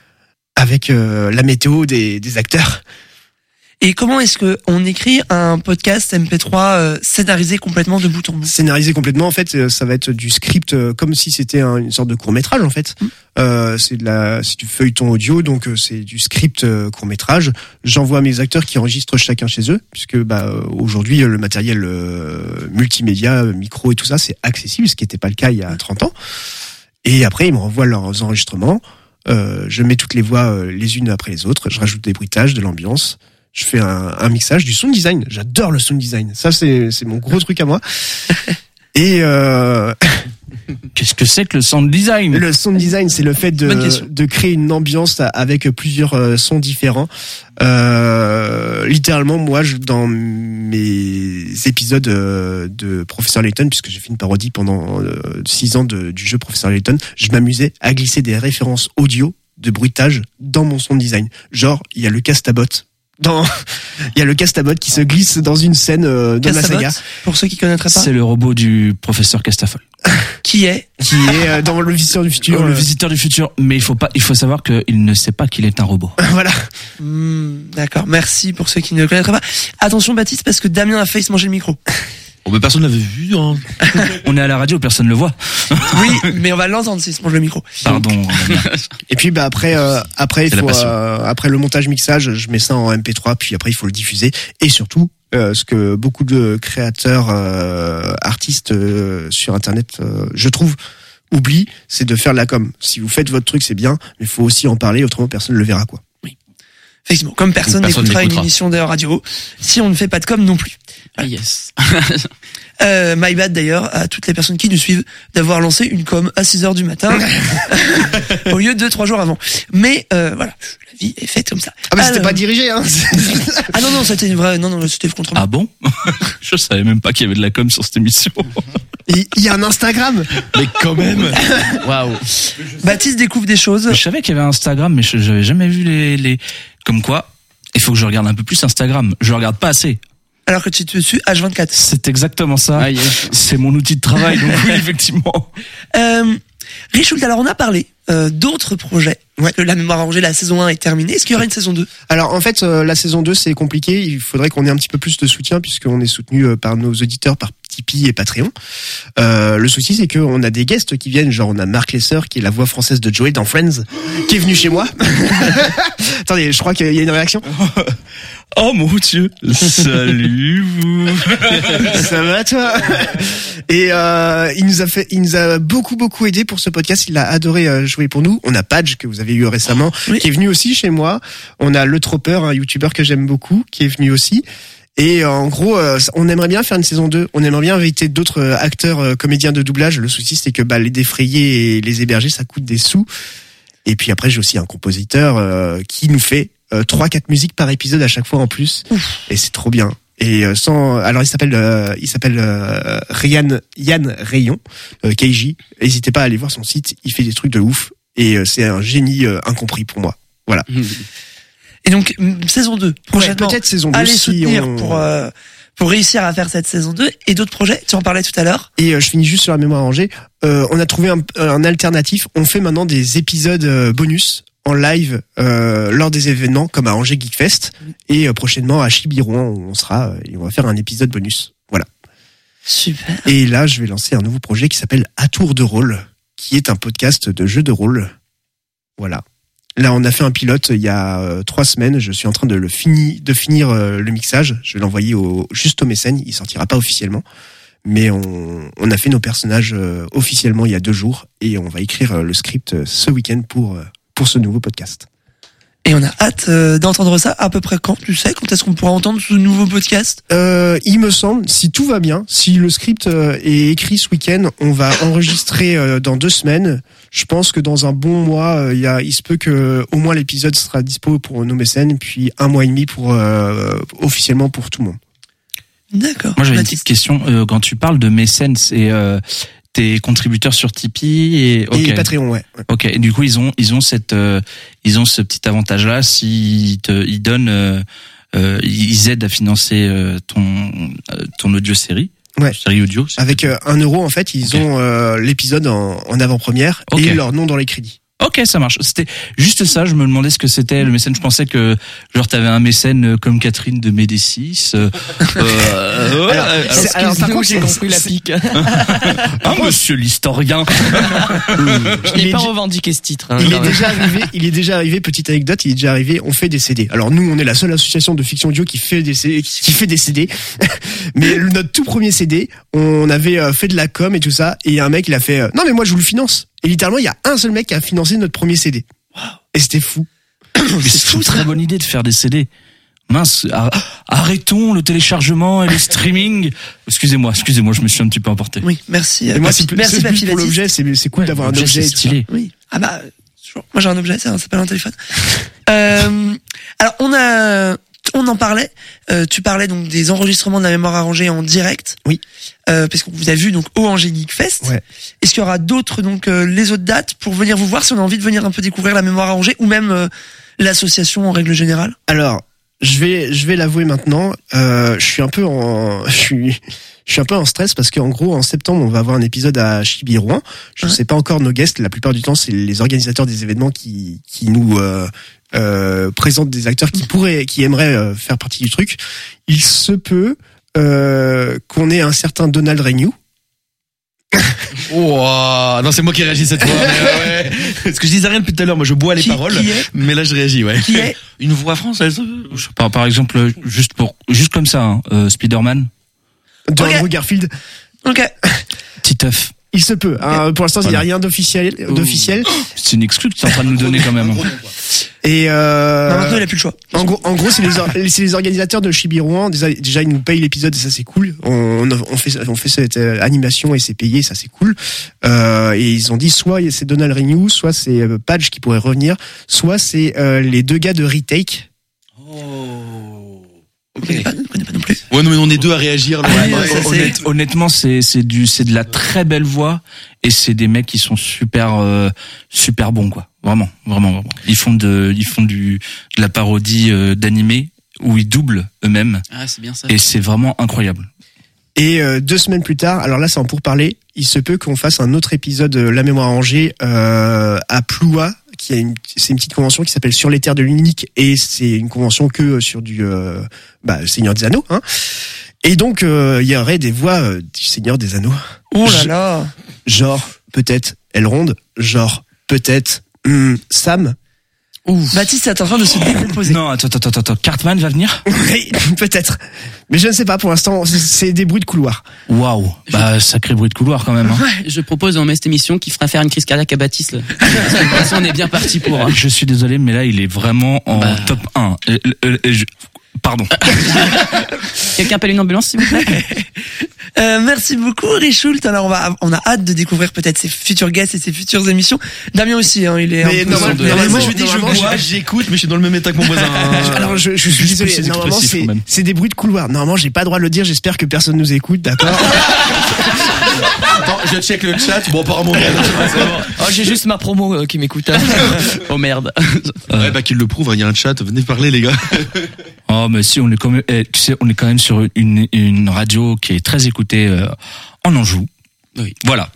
la météo des acteurs. Et comment est-ce que on écrit un podcast MP3 scénarisé complètement de bout en bout? Scénarisé complètement, en fait, ça va être du script comme si c'était une sorte de court-métrage, en fait. C'est du feuilleton audio, donc c'est du script court-métrage. J'envoie à mes acteurs qui enregistrent chacun chez eux, puisque aujourd'hui le matériel multimédia, micro et tout ça, c'est accessible, ce qui n'était pas le cas il y a 30 ans. Et après, ils me renvoient leurs enregistrements. Je mets toutes les voix les unes après les autres. Je rajoute des bruitages, de l'ambiance. Je fais un mixage, du sound design. J'adore le sound design. Ça, c'est mon gros truc à moi. Et qu'est-ce que c'est que le sound design? Le sound design, c'est le fait de créer une ambiance avec plusieurs sons différents. Littéralement, moi, dans mes épisodes de Professeur Layton, puisque j'ai fait une parodie pendant 6 ans du jeu Professeur Layton, je m'amusais à glisser des références audio de bruitage dans mon sound design. Genre, il y a le Castabot. Il y a le Castabot qui se glisse dans une scène de la saga. Pour ceux qui connaîtraient pas. C'est le robot du professeur Castafol. Qui est dans le Visiteur du futur. Le Visiteur du futur. Mais il faut savoir qu'il ne sait pas qu'il est un robot. Voilà. D'accord. Merci pour ceux qui ne le connaîtraient pas. Attention, Baptiste, parce que Damien a failli se manger le micro. Personne l'avait vu, hein. On est à la radio, personne ne le voit. Oui, mais on va l'entendre s'il se mange le micro. Pardon. Et puis après il faut après le montage mixage, je mets ça en MP3, puis après il faut le diffuser. Et surtout, ce que beaucoup de créateurs artistes sur internet, je trouve, oublient, c'est de faire de la com. Si vous faites votre truc, c'est bien, mais il faut aussi en parler, autrement personne ne le verra, quoi. Oui. Effectivement, comme personne n'écoutera une émission de radio, si on ne fait pas de com non plus. Ah yes. My bad d'ailleurs à toutes les personnes qui nous suivent d'avoir lancé une com à 6h du matin au lieu de 3 jours avant. Mais voilà, la vie est faite comme ça. Ah mais c'était pas dirigé, hein. Ah non, c'était une vraie, non, c'était contre moi. Ah bon? Je savais même pas qu'il y avait de la com sur cette émission. Il y a un Instagram. Mais quand même. Waouh. Baptiste découvre des choses. Je savais qu'il y avait un Instagram, mais j'avais jamais vu les comme quoi. Il faut que je regarde un peu plus Instagram. Je regarde pas assez. Alors que tu te suis H24. C'est exactement ça. Ah, yes. C'est mon outil de travail, donc oui, effectivement. Richoult, alors on a parlé d'autres projets. Ouais. Que la mémoire arrangée, la saison 1 est terminée. Est-ce qu'il y aura une saison 2? Alors en fait, la saison 2 c'est compliqué. Il faudrait qu'on ait un petit peu plus de soutien puisqu'on est soutenu par nos auditeurs, par Tipeee et Patreon. Le souci c'est qu'on a des guests qui viennent, genre on a Marc Lesser qui est la voix française de Joey dans Friends, qui est venu chez moi. Attendez, je crois qu'il y a une réaction. Oh mon Dieu. Salut vous. Ça va toi? Et il nous a beaucoup aidé pour ce podcast. Il a adoré jouer pour nous. On a Padge que vous avez eu récemment, oui, qui est venu aussi chez moi. On a Le Tropper, un YouTuber que j'aime beaucoup, qui est venu aussi. Et en gros, on aimerait bien faire une saison 2. On aimerait bien inviter d'autres acteurs, comédiens de doublage. Le souci, c'est que les défrayer et les héberger, ça coûte des sous. Et puis après, j'ai aussi un compositeur qui nous fait 3-4 musiques par épisode à chaque fois en plus. Et c'est trop bien. Et alors il s'appelle Yann Rayon, Keiji. N'hésitez pas à aller voir son site. Il fait des trucs de ouf. Et c'est un génie incompris pour moi. Voilà. Et donc, saison 2, prochainement. Ouais, peut-être saison 2. Allez soutenir pour réussir à faire cette saison 2. Et d'autres projets, tu en parlais tout à l'heure. Et je finis juste sur la mémoire arrangée. On a trouvé un alternatif. On fait maintenant des épisodes bonus en live lors des événements comme à Angers Geek Fest et prochainement à Chibiron où on sera et on va faire un épisode bonus. Voilà. Super. Et là, je vais lancer un nouveau projet qui s'appelle À Tour de rôle, qui est un podcast de jeux de rôle. Voilà. Là, on a fait un pilote il y a 3 semaines. Je suis en train de finir le mixage. Je vais l'envoyer juste au mécène. Il sortira pas officiellement. Mais on a fait nos personnages officiellement il y a 2 jours. Et on va écrire le script ce week-end pour ce nouveau podcast. Et on a hâte d'entendre ça. À peu près quand, tu sais, quand est-ce qu'on pourra entendre ce nouveau podcast? Il me semble, si tout va bien, si le script est écrit ce week-end, on va enregistrer dans 2 semaines. Je pense que dans un bon mois, il se peut que au moins l'épisode sera dispo pour nos mécènes, puis 1 mois et demi pour officiellement pour tout le monde. D'accord. Moi, j'avais une petite question. Quand tu parles de mécènes, c'est tes contributeurs sur Tipeee et Patreon, ouais. Ok. Et du coup, ils ont ce petit avantage-là s'ils ils donnent, ils aident à financer ton audio série. Ouais. Série audio. Avec 1 euro, en fait, ils ont l'épisode en avant-première et leur nom dans les crédits. Ok, ça marche. C'était juste ça. Je me demandais ce que c'était le mécène. Je pensais que genre t'avais un mécène comme Catherine de Médicis. Alors par contre, j'ai compris la pique. Monsieur l'historien. Je n'ai pas revendiqué ce titre. Hein, il est déjà arrivé. Petite anecdote, il est déjà arrivé. On fait des CD. Alors nous, on est la seule association de fiction audio qui fait des CD. Mais notre tout premier CD, on avait fait de la com et tout ça. Et un mec, il a fait non mais moi je vous le finance. Et littéralement, il y a un seul mec qui a financé notre premier CD. Wow. Et c'était fou. C'est une très bonne idée de faire des CD. Mince, arrêtons le téléchargement et le streaming. Excusez-moi, je me suis un petit peu emporté. Oui, merci. Et moi, merci Papy pour l'objet, c'est cool d'avoir un objet stylé. Oui. Ah bah, moi j'ai un objet, ça s'appelle un téléphone. Alors on en parlait. Tu parlais donc des enregistrements de la mémoire arrangée en direct. Oui. Parce qu'on vous a vu donc au Angélique Fest. Ouais. Est-ce qu'il y aura d'autres donc les autres dates pour venir vous voir si on a envie de venir un peu découvrir la mémoire arrangée ou même l'association en règle générale? Alors, je vais l'avouer maintenant. Je suis un peu en stress parce qu'en gros en septembre on va avoir un épisode à Chibi Rouen. Je ne sais pas encore nos guests. La plupart du temps c'est les organisateurs des événements qui nous présentent des acteurs qui aimeraient faire partie du truc. Il se peut qu'on ait un certain Donald Renew. Wow, non, c'est moi qui réagis cette fois. Ouais. Parce que je disais rien depuis tout à l'heure. Moi, je bois les paroles. Mais là, je réagis, ouais. Qui est une voix française? Je sais pas, par exemple, juste comme ça, Spider-Man. Andrew Garfield. Ok. Titeuf. Il se peut. Hein, pour l'instant, il n'y a rien d'officiel. C'est une exclue que tu es en train de nous donner quand même. Et maintenant il a plus le choix. En gros, c'est les organisateurs de Chibi Rouen. Déjà, ils nous payent l'épisode et ça c'est cool. On fait cette animation et c'est payé, ça c'est cool. Et ils ont dit soit c'est Donald Renew, soit c'est Padge qui pourrait revenir, soit c'est les 2 gars de Retake. Okay. Je connais pas non plus. Ouais, non, mais on est 2 à réagir. Honnêtement, c'est de la très belle voix et c'est des mecs qui sont super bons, quoi. Vraiment. Ils font de la parodie d'animé où ils doublent eux-mêmes. Ah, c'est bien ça. Et c'est vraiment incroyable. Et 2 semaines plus tard, alors là c'est en pourparlers, il se peut qu'on fasse un autre épisode de La Mémoire Arrangée à Ploua. C'est une petite convention qui s'appelle Sur les terres de l'unique et c'est une convention que sur du Seigneur des Anneaux, hein. Et donc il y aurait des voix du Seigneur des Anneaux. Oh là là. Genre peut-être Elrond, genre peut-être Sam. Ouf. Baptiste est en train de se décomposer. Non, attends. Cartman va venir? Oui, peut-être. Mais je ne sais pas, pour l'instant, c'est des bruits de couloir. Waouh. Sacré bruit de couloir quand même, hein. Ouais, je propose on met cette émission qui fera faire une crise cardiaque à Baptiste, là. Parce que de toute façon, on est bien parti pour, hein. Je suis désolé, mais là, il est vraiment en top 1. Pardon. Quelqu'un appelle une ambulance, s'il vous plaît? Merci beaucoup, Richoult. Alors, on a hâte de découvrir peut-être ses futurs guests et ses futures émissions. Damien aussi, hein, il est mais moi, je dis, je bois, j'écoute, mais je suis dans le même état que mon voisin. Alors, je suis désolé. Normalement, c'est des bruits de couloir. Normalement, j'ai pas le droit de le dire. J'espère que personne nous écoute, d'accord? Attends, je check le chat. Bon, apparemment, oh, j'ai juste ma promo qui m'écoute. Oh merde. Ouais, qu'il le prouve, il y a un chat. Venez parler, les gars. Oh, mais si, on est quand même, tu sais, on est quand même sur une radio qui est très écoutée en Anjou. Oui. Voilà.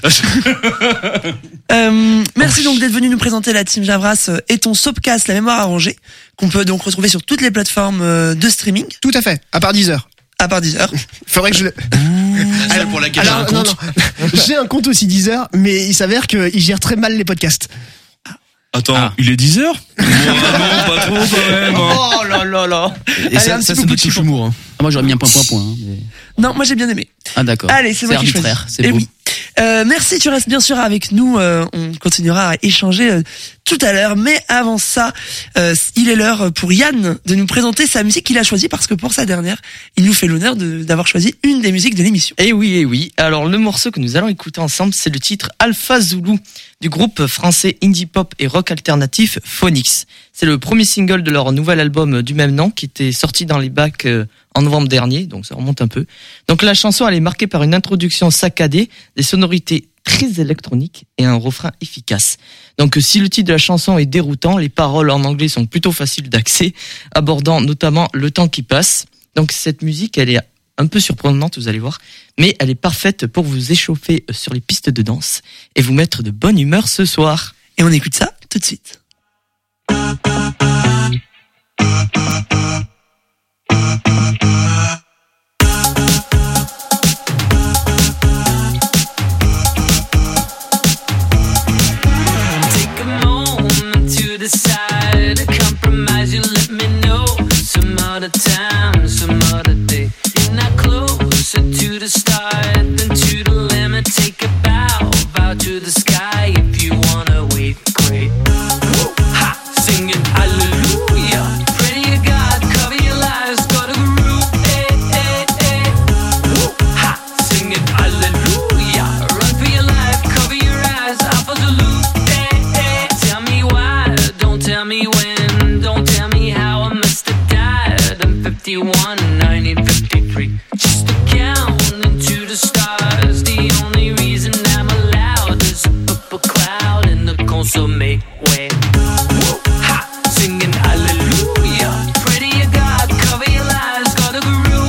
Merci donc d'être venu nous présenter la Team Javras et ton Sopcast, La Mémoire Arrangée, qu'on peut donc retrouver sur toutes les plateformes de streaming. Tout à fait, à part Deezer. À part Deezer. Faudrait que je le... Alors, pour laquelle j'ai un compte. Non. J'ai un compte aussi Deezer, mais il s'avère qu'il gère très mal les podcasts. Attends, il est 10h? Non, pas trop quand même. Oh là là là. Et ça, c'est notre touche humour. Ah, moi, j'aurais mis un point. Hein, mais... Non, moi j'ai bien aimé. Ah, d'accord. Allez, c'est moi qui choisis. C'est et beau. oui. Merci, tu restes bien sûr avec nous. On continuera à échanger tout à l'heure. Mais avant ça, il est l'heure pour Yann de nous présenter sa musique qu'il a choisie, parce que pour sa dernière, il nous fait l'honneur d'avoir choisi une des musiques de l'émission. Eh oui. Alors le morceau que nous allons écouter ensemble, c'est le titre Alpha Zulu du groupe français indie pop et rock alternatif Phoenix. C'est le premier single de leur nouvel album du même nom qui était sorti dans les bacs en novembre dernier, donc ça remonte un peu. Donc la chanson, elle est marquée par une introduction saccadée, des sonorités très électroniques et un refrain efficace. Donc si le titre de la chanson est déroutant, les paroles en anglais sont plutôt faciles d'accès, abordant notamment le temps qui passe. Donc cette musique, elle est un peu surprenante, vous allez voir, mais elle est parfaite pour vous échauffer sur les pistes de danse et vous mettre de bonne humeur ce soir. Et on écoute ça tout de suite. Decide to compromise, you let me know some other time, some other day. You're not closer to the start than to the limit. Take a bow to the sky if you wanna wait. Great. Woo, ha, singing hallelujah. Pray to God, cover your lives, go to the roof. Woo, ha, singing hallelujah. Run for your life, cover your eyes, Alpha Zulu. Tell me why, don't tell me when, don't tell me how I must have died. I'm 51, 1953. Just a count into the stars. The only reason I'm allowed is a purple cloud in the consomme way. Woo, ha, singing hallelujah. Pray to your God, cover your lives, go to the roof.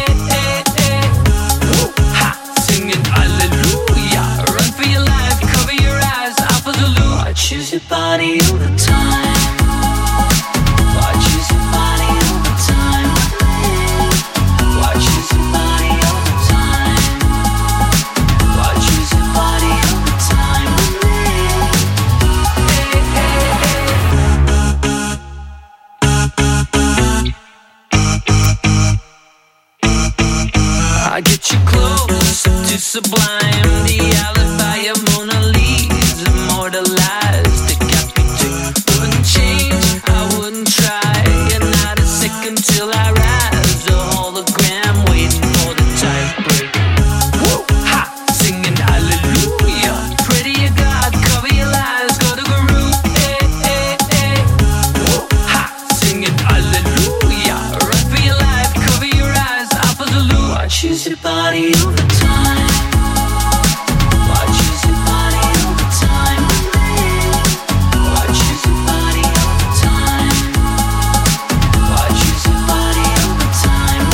Woo, ha, singing hallelujah. Run for your life, cover your eyes, Alpha Zulu. I choose your body all the time. I choose your body all the time. I choose your body all the time. I choose your body all the time. I get you close to sublime. The alibi of Mona Lisa immortalized. Decapitate. Wouldn't change, I wouldn't try. And not a second till I rise. A hologram waiting for the time break. Woo, ha, singing hallelujah. Pray to your God, cover your lies, go to the roof. Woo, ha, singing hallelujah. Run for your life, cover your eyes, Alpha Zulu. I choose your body all the time. I choose your body all the time. I choose your body all the time. I choose your body all the time.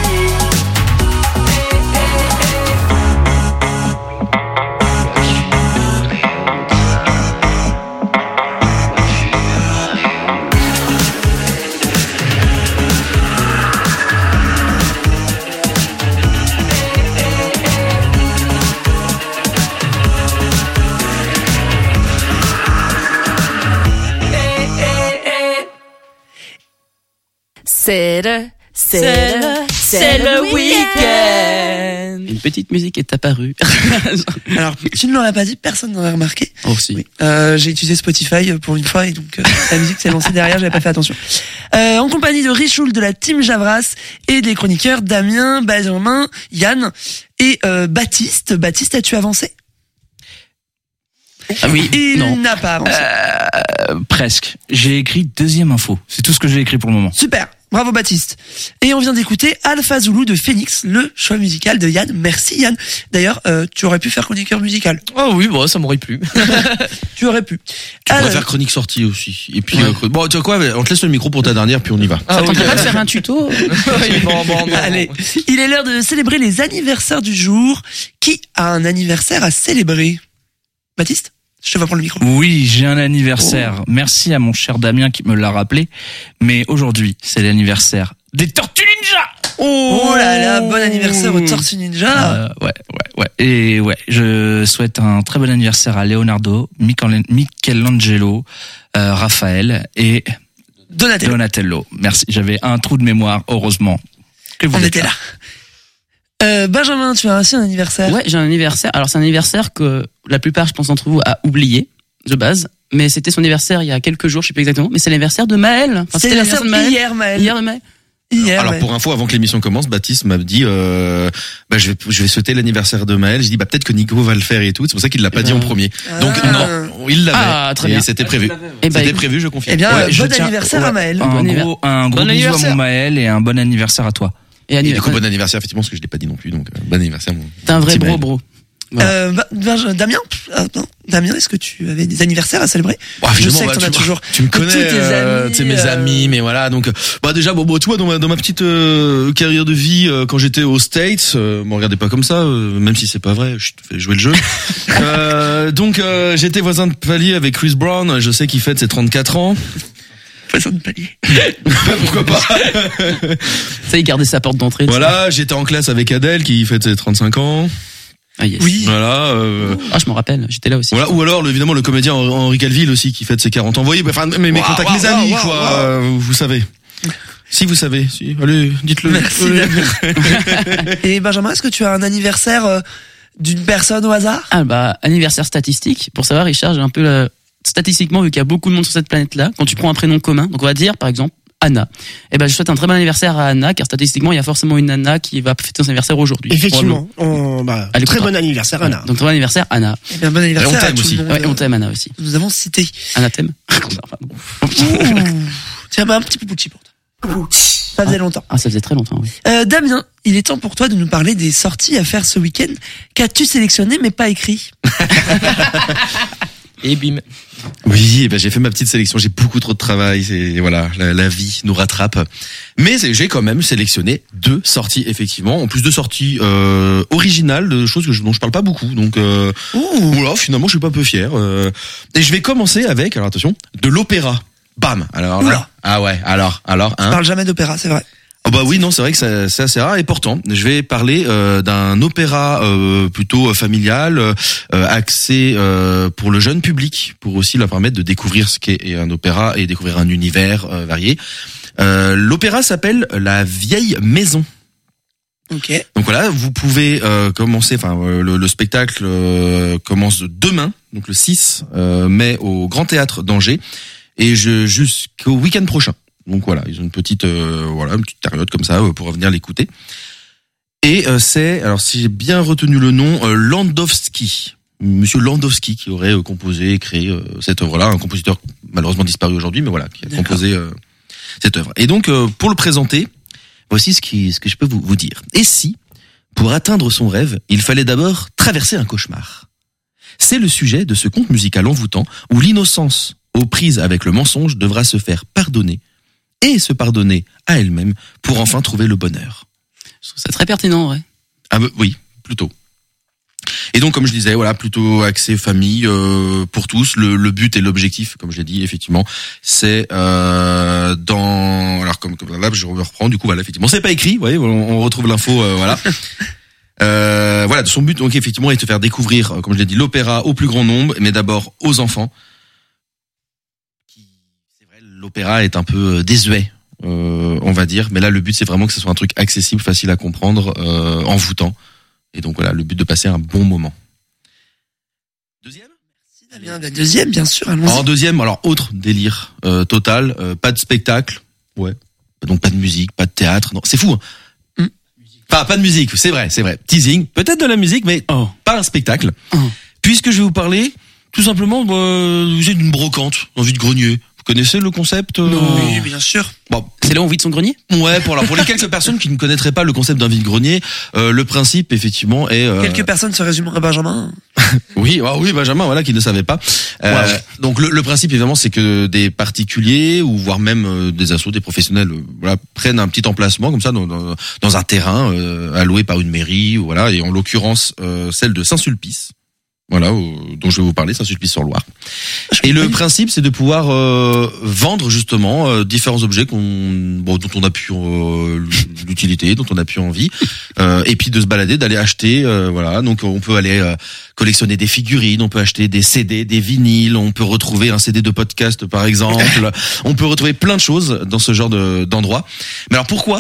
C'est le week-end. Une petite musique est apparue. Alors, tu ne l'aurais pas dit, personne n'aurait remarqué. Oh si. Oui. J'ai utilisé Spotify pour une fois et donc la musique s'est lancée derrière, j'avais pas fait attention. En compagnie de Richoul de la team Javras et des chroniqueurs Damien, Benjamin, Yann et Baptiste. Baptiste, as-tu avancé? Ah oui, Il n'a pas avancé. Presque. J'ai écrit deuxième info. C'est tout ce que j'ai écrit pour le moment. Super. Bravo Baptiste. Et on vient d'écouter Alpha Zulu de Phoenix, le choix musical de Yann. Merci Yann. D'ailleurs, tu aurais pu faire chroniqueur musical. Oh oui, bon, ça m'aurait plu. Tu aurais pu. Tu pourrais faire chronique sortie aussi. Et puis, bon, tu vois quoi, on te laisse le micro pour ta dernière, puis on y va. Ça tenterait pas de faire un tuto? Bon. Allez, il est l'heure de célébrer les anniversaires du jour. Qui a un anniversaire à célébrer? Baptiste, je te vois prendre le micro. Oui, j'ai un anniversaire. Merci à mon cher Damien qui me l'a rappelé. Mais aujourd'hui, c'est l'anniversaire des Tortues Ninja. Oh là là, bon anniversaire aux Tortues Ninja. Ouais. Et ouais, je souhaite un très bon anniversaire à Leonardo, Michelangelo, Raphaël et Donatello. Merci, j'avais un trou de mémoire, heureusement. Que vous On êtes était là. Benjamin, tu as aussi un anniversaire. Ouais, j'ai un anniversaire. Alors c'est un anniversaire que la plupart, je pense, d'entre vous a oublié de base. Mais c'était son anniversaire il y a quelques jours, je sais pas exactement. Mais c'est l'anniversaire de Maël. Enfin, C'est l'anniversaire de Maël. Hier, Maël. Hier de Maël. Hier, Alors ouais. pour info, avant que l'émission commence, Baptiste m'a dit je vais souhaiter l'anniversaire de Maël. J'ai dit peut-être que Nico va le faire et tout. C'est pour ça qu'il l'a pas dit en premier. Donc non, il l'avait. Ah, très et bien. c'était prévu. Eh ben, C'était prévu, je confirme. Eh bien, Ouais, je bon tiens- anniversaire à Maël. Un gros Bon bisou à anniversaire. mon Maël et un bon anniversaire à toi. Et Et du coup, anniversaire. bon anniversaire effectivement, parce que je l'ai pas dit non plus. Donc bon anniversaire. Mon T'es un vrai petit Maël. bro. Damien, Damien, est-ce que tu avais des anniversaires à célébrer? Bah, Je évidemment, sais que bah, t'en as toujours. Tu me que tous connais, tes amis, c'est mes amis, mais voilà. Donc, déjà, tu vois, dans ma petite carrière de vie, quand j'étais aux States, me regardez pas comme ça, même si c'est pas vrai, je te fais jouer le jeu. Donc, j'étais voisin de palier avec Chris Brown. Je sais qu'il fête ses 34 ans. Façon de palier. Pourquoi pas? Ça, il gardait sa porte d'entrée. Voilà, j'étais en classe avec Adèle qui fête ses 35 ans. Ah, yes. Oui. Voilà. Ah, je me rappelle. J'étais là aussi. Voilà, ou alors évidemment le comédien Henri Calville aussi qui fête ses 40 ans. Vous voyez, enfin mes contacts, mes amis quoi, vous savez. Si vous savez, si, allez, dites-le. Merci, Damien. Et Benjamin, est-ce que tu as un anniversaire d'une personne au hasard? Ah bah, anniversaire statistique. Pour savoir, Richard, j'ai un peu statistiquement, vu qu'il y a beaucoup de monde sur cette planète-là, quand tu prends un prénom commun, donc on va dire, par exemple, Anna. Eh ben, je souhaite un très bon anniversaire à Anna, car statistiquement, il y a forcément une Anna qui va fêter son anniversaire aujourd'hui. Effectivement. Elle est Très contente. bon anniversaire, Anna. Donc, très bon anniversaire, Anna. Eh bien, bon anniversaire Et on à t'aime tout aussi. le monde. Ouais, on t'aime, Anna aussi. Nous avons cité. Anna t'aime. Tiens, bah, un petit poupouchi pour toi. Ça faisait longtemps. Ah, ça faisait très longtemps, oui. Damien, il est temps pour toi de nous parler des sorties à faire ce week-end. Qu'as-tu sélectionné mais pas écrit? Et bim. Oui, j'ai fait ma petite sélection. J'ai beaucoup trop de travail. C'est voilà, la vie nous rattrape. Mais j'ai quand même sélectionné 2 sorties effectivement, en plus de sorties originales, de choses dont je parle pas beaucoup. Donc voilà, finalement, je suis pas peu fier. Et je vais commencer avec, alors attention, de l'opéra. Bam. Alors Oula. là, ah ouais. Alors, Je hein. parle jamais d'opéra, c'est vrai. Oh bah oui, non, c'est vrai que c'est assez rare et pourtant, je vais parler d'un opéra plutôt familial, axé pour le jeune public, pour aussi leur permettre de découvrir ce qu'est un opéra et découvrir un univers varié. L'opéra s'appelle La Vieille Maison. Ok. Donc voilà, vous pouvez commencer, enfin le spectacle commence demain, donc le 6 mai au Grand Théâtre d'Angers et jusqu'au week-end prochain. Donc voilà, ils ont une petite période comme ça pour venir l'écouter. Et c'est, alors si j'ai bien retenu le nom, Landowski, Monsieur Landowski qui aurait composé et créé cette œuvre-là, un compositeur malheureusement disparu aujourd'hui, mais voilà, qui a composé cette œuvre. Et donc pour le présenter, voici ce que je peux vous dire. Et si, pour atteindre son rêve, il fallait d'abord traverser un cauchemar? C'est le sujet de ce conte musical envoûtant où l'innocence, aux prises avec le mensonge, devra se faire pardonner et se pardonner à elle-même pour enfin trouver le bonheur. Je trouve ça très pertinent, ouais. Ah oui, plutôt. Et donc, comme je disais, voilà, plutôt axé famille pour tous. Le but et l'objectif, comme je l'ai dit, effectivement, c'est alors comme là, je reprends. Du coup, voilà, effectivement, c'est pas écrit. Vous voyez, on retrouve l'info, voilà. Voilà, son but, donc effectivement, est de faire découvrir, comme je l'ai dit, l'opéra au plus grand nombre, mais d'abord aux enfants. C'est vrai, l'opéra est un peu désuet, on va dire, mais là, le but, c'est vraiment que ce soit un truc accessible, facile à comprendre, envoûtant. Et donc voilà, le but de passer un bon moment. Deuxième ? Damien, la deuxième, bien sûr, allons-y. En deuxième, alors autre délire total, pas de spectacle, ouais, donc pas de musique, pas de théâtre, non, c'est fou. Hein. Enfin, pas de musique, c'est vrai. Teasing, peut-être de la musique, mais pas un spectacle. Puisque je vais vous parler, tout simplement, j'ai d'une brocante, en vide-grenier. Vous connaissez le concept Oui, bien sûr. Bon, C'est là où on vide son grenier? ouais, pour les quelques personnes qui ne connaîtraient pas le concept d'un vide-grenier, le principe effectivement est Quelques personnes se résument à Benjamin. oui, Benjamin, voilà, qui ne savait pas. Donc le principe évidemment, c'est que des particuliers ou voire même des assos, des professionnels, voilà, prennent un petit emplacement comme ça dans un terrain alloué par une mairie, voilà, et en l'occurrence celle de Saint-Sulpice. Voilà, dont je vais vous parler, Saint-Sulpice-sur-Loire. Et le principe, c'est de pouvoir vendre justement différents objets dont on a pu l'utilité, dont on a pu envie, et puis de se balader, d'aller acheter, voilà. Donc on peut aller collectionner des figurines, on peut acheter des CD, des vinyles, on peut retrouver un CD de podcast par exemple, on peut retrouver plein de choses dans ce genre d'endroit. Mais alors pourquoi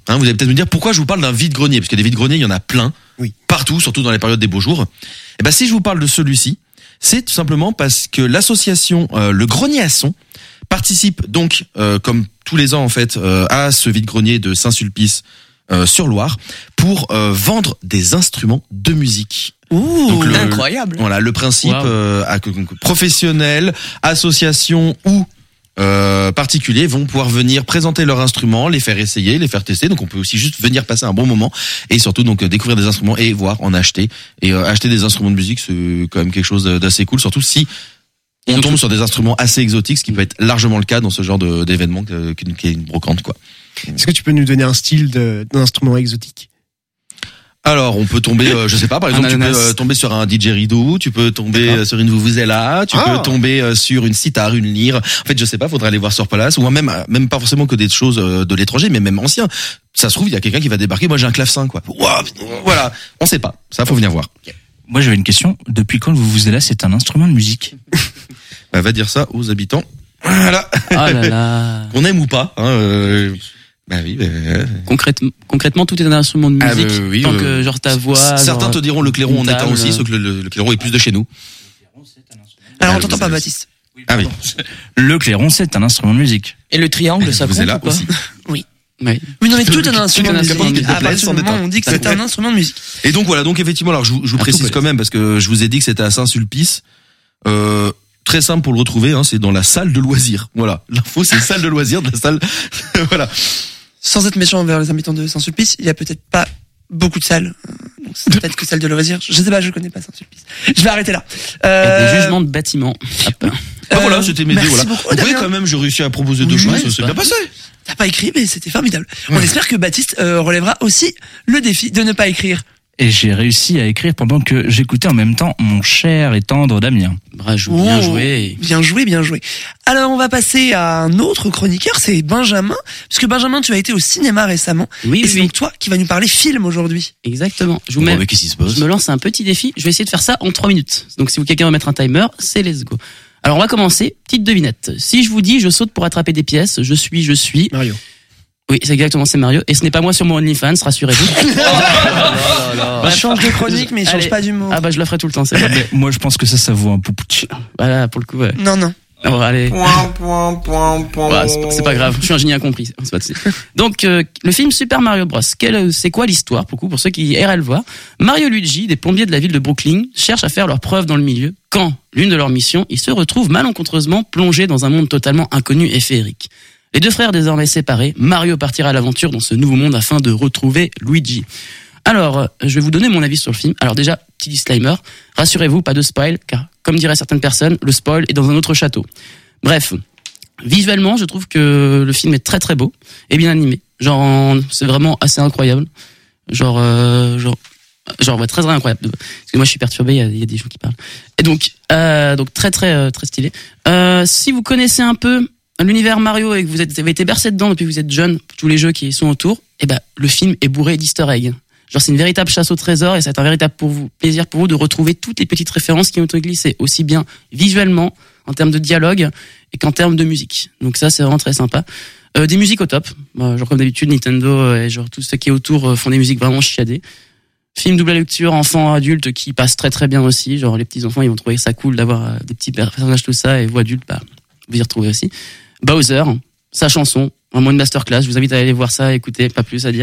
Hein, vous allez peut-être me dire pourquoi je vous parle d'un vide-grenier, parce que des vide-greniers, il y en a plein, partout, surtout dans les périodes des beaux jours. Et ben si je vous parle de celui-ci, c'est tout simplement parce que l'association Le Grenier à Son participe donc, comme tous les ans en fait, à ce vide-grenier de Saint-Sulpice sur Loire pour vendre des instruments de musique. Donc incroyable. Voilà, le principe professionnel, association ou particuliers vont pouvoir venir présenter leurs instruments, les faire essayer, les faire tester. Donc on peut aussi juste venir passer un bon moment et surtout donc découvrir des instruments et voir en acheter. Et acheter des instruments de musique, c'est quand même quelque chose d'assez cool, surtout si on tombe sur des instruments assez exotiques, ce qui peut être largement le cas dans ce genre d'événement qui est une brocante, quoi. Est-ce que tu peux nous donner un style d'un instrument exotique? Alors, on peut tomber, je sais pas, par exemple, tu peux tomber sur un didgeridoo, tu peux tomber sur une vuvuzela, tu peux tomber sur une sitar, une lyre. En fait, je sais pas, faudrait aller voir sur place, ou même pas forcément que des choses de l'étranger, mais même anciens. Ça se trouve, il y a quelqu'un qui va débarquer. Moi, j'ai un clavecin, quoi. Wow, voilà, on sait pas. Ça, faut venir voir. Moi, j'avais une question. Depuis quand le vuvuzela, c'est un instrument de musique? Bah, va dire ça aux habitants. Voilà. Oh là là. Qu'on aime ou pas, hein. Bah oui, concrètement, tout est un instrument de musique. Oui, tant que genre ta voix. Certains te diront le clairon en est un aussi, sauf que le clairon est plus de chez nous. Alors on t'entend pas, Baptiste. Ah oui. Le clairon, c'est un instrument de musique. Et le triangle, ça compte là ou pas? aussi. Oui. Oui, non, mais tout un instrument de musique. À partir du moment où on dit que c'est un instrument de musique. Et donc voilà, donc effectivement, alors je vous précise quand même parce que je vous ai dit que c'était à Saint-Sulpice. Très simple pour le retrouver, hein, c'est dans la salle de loisirs. Voilà, l'info c'est salle de loisirs de la salle. Voilà. Sans être méchant envers les habitants de Saint-Sulpice, il y a peut-être pas beaucoup de salles. Donc c'est peut-être que salle de loisirs. Je sais pas, je connais pas Saint-Sulpice. Je vais arrêter là. Des jugements de bâtiments. Voilà, c'était mes deux. Voilà. Beaucoup, vous voyez quand même, j'ai réussi à proposer deux choses. C'est bien passé. T'as pas écrit, mais c'était formidable. On espère que Baptiste relèvera aussi le défi de ne pas écrire. Et j'ai réussi à écrire pendant que j'écoutais en même temps mon cher et tendre Damien. Bravo, bien joué. Bien joué, bien joué. Alors, on va passer à un autre chroniqueur, c'est Benjamin. Puisque Benjamin, tu as été au cinéma récemment. Oui, et c'est donc toi qui vas nous parler film aujourd'hui. Exactement. Je me lance un petit défi. Je vais essayer de faire ça en 3 minutes. Donc, si quelqu'un veut mettre un timer, c'est let's go. Alors, on va commencer. Petite devinette. Si je vous dis, je saute pour attraper des pièces, je suis... Mario. Oui, c'est exactement, c'est Mario. Et ce n'est pas moi sur mon OnlyFans, rassurez-vous. Je change de chronique, mais il change pas d'humour. Ah bah, je le ferai tout le temps, c'est vrai. Mais moi, je pense que ça vaut un poupouch. Voilà, pour le coup, ouais. Non. Bon, allez. Bah, c'est pas grave, je suis un génie incompris. C'est pas de... Donc, le film Super Mario Bros. C'est quoi l'histoire, pour ceux qui iraient le voir? Mario et Luigi, des plombiers de la ville de Brooklyn, cherchent à faire leur preuve dans le milieu, quand, l'une de leurs missions, ils se retrouvent malencontreusement plongés dans un monde totalement inconnu et féerique. Les deux frères désormais séparés, Mario partira à l'aventure dans ce nouveau monde afin de retrouver Luigi. Alors, je vais vous donner mon avis sur le film. Alors déjà, petit disclaimer, rassurez-vous, pas de spoil, car comme diraient certaines personnes, le spoil est dans un autre château. Bref, visuellement, je trouve que le film est très très beau et bien animé. Genre, c'est vraiment assez incroyable. Genre ouais, très incroyable. Parce que moi je suis perturbé, il y a des gens qui parlent. Et donc très très très stylé. Si vous connaissez un peu l'univers Mario et que vous avez été bercé dedans depuis que vous êtes jeune, tous les jeux qui sont autour, et ben le film est bourré d'easter eggs. Genre c'est une véritable chasse au trésor et c'est un véritable plaisir pour vous de retrouver toutes les petites références qui ont été glissées, aussi bien visuellement, en termes de dialogue, et qu'en termes de musique. Donc ça c'est vraiment très sympa. Des musiques au top. Genre comme d'habitude Nintendo et genre tout ce qui est autour font des musiques vraiment chiadées. Film double lecture, enfants, adultes qui passent très très bien aussi. Genre les petits enfants ils vont trouver ça cool d'avoir des petits personnages tout ça, et vous adultes vous y retrouvez aussi. Bowser, sa chanson, vraiment une masterclass. Je vous invite à aller voir ça, écouter, pas plus à dire.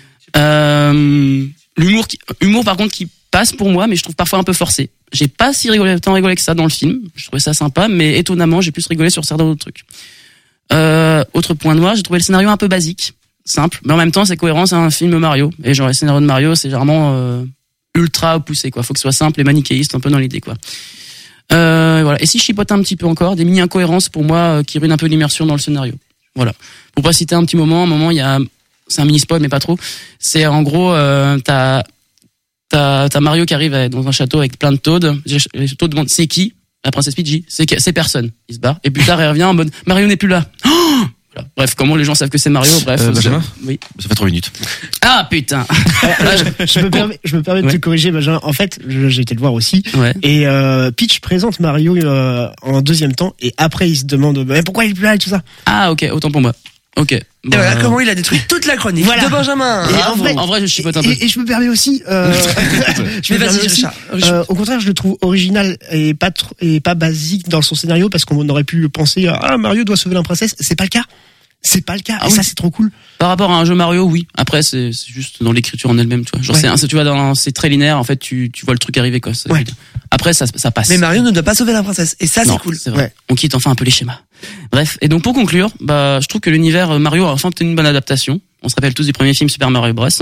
L'humour par contre qui passe pour moi, mais je trouve parfois un peu forcé. J'ai pas tant rigolé que ça dans le film. Je trouvais ça sympa, mais étonnamment j'ai plus rigolé sur certains autres trucs. Autre point noir, j'ai trouvé le scénario un peu basique, simple, mais en même temps c'est cohérent, c'est un film Mario. Et genre les scénarios de Mario, c'est généralement ultra poussé quoi. Faut que ce soit simple et manichéiste un peu dans l'idée quoi. Voilà. Et si je chipote un petit peu encore, des mini incohérences pour moi qui ruinent un peu l'immersion dans le scénario. Voilà. Pour pas citer un petit moment, il y a, c'est un mini spoil mais pas trop. C'est en gros, t'as Mario qui arrive dans un château avec plein de Toads. Les Toads demandent c'est qui? La princesse Peach, c'est personne. Il se barre. Et plus tard, il revient en mode Mario n'est plus là. Oh voilà. Bref, comment les gens savent que c'est Mario? Bref. Benjamin? Oui. Ça fait 3 minutes. Ah putain. Je me permets de te corriger, Benjamin. En fait, j'ai été le voir aussi. Ouais. Et Peach présente Mario en deuxième temps, et après il se demande pourquoi il est plus là et tout ça. Ah ok, autant pour moi. Ok. Et voilà comment il a détruit toute la chronique Voilà. de Benjamin. Et En vrai, je chipote un peu. Et je me permets aussi, Mais vas-y, Richard. au contraire, je le trouve original et pas basique dans son scénario parce qu'on aurait pu penser Mario doit sauver la princesse. C'est pas le cas. Ah et oui. ça, c'est trop cool. Par rapport à un jeu Mario, oui. Après, c'est juste dans l'écriture en elle-même, tu vois. Genre, Ouais. tu vois, c'est très linéaire. En fait, tu vois le truc arriver, quoi. Ouais. Après, ça passe. Mais Mario ne doit pas sauver la princesse. Et ça, Non, c'est cool. C'est vrai. Ouais. On quitte enfin un peu les schémas. Bref. Et donc, pour conclure, je trouve que l'univers Mario a enfin obtenu une bonne adaptation. On se rappelle tous du premier film Super Mario Bros.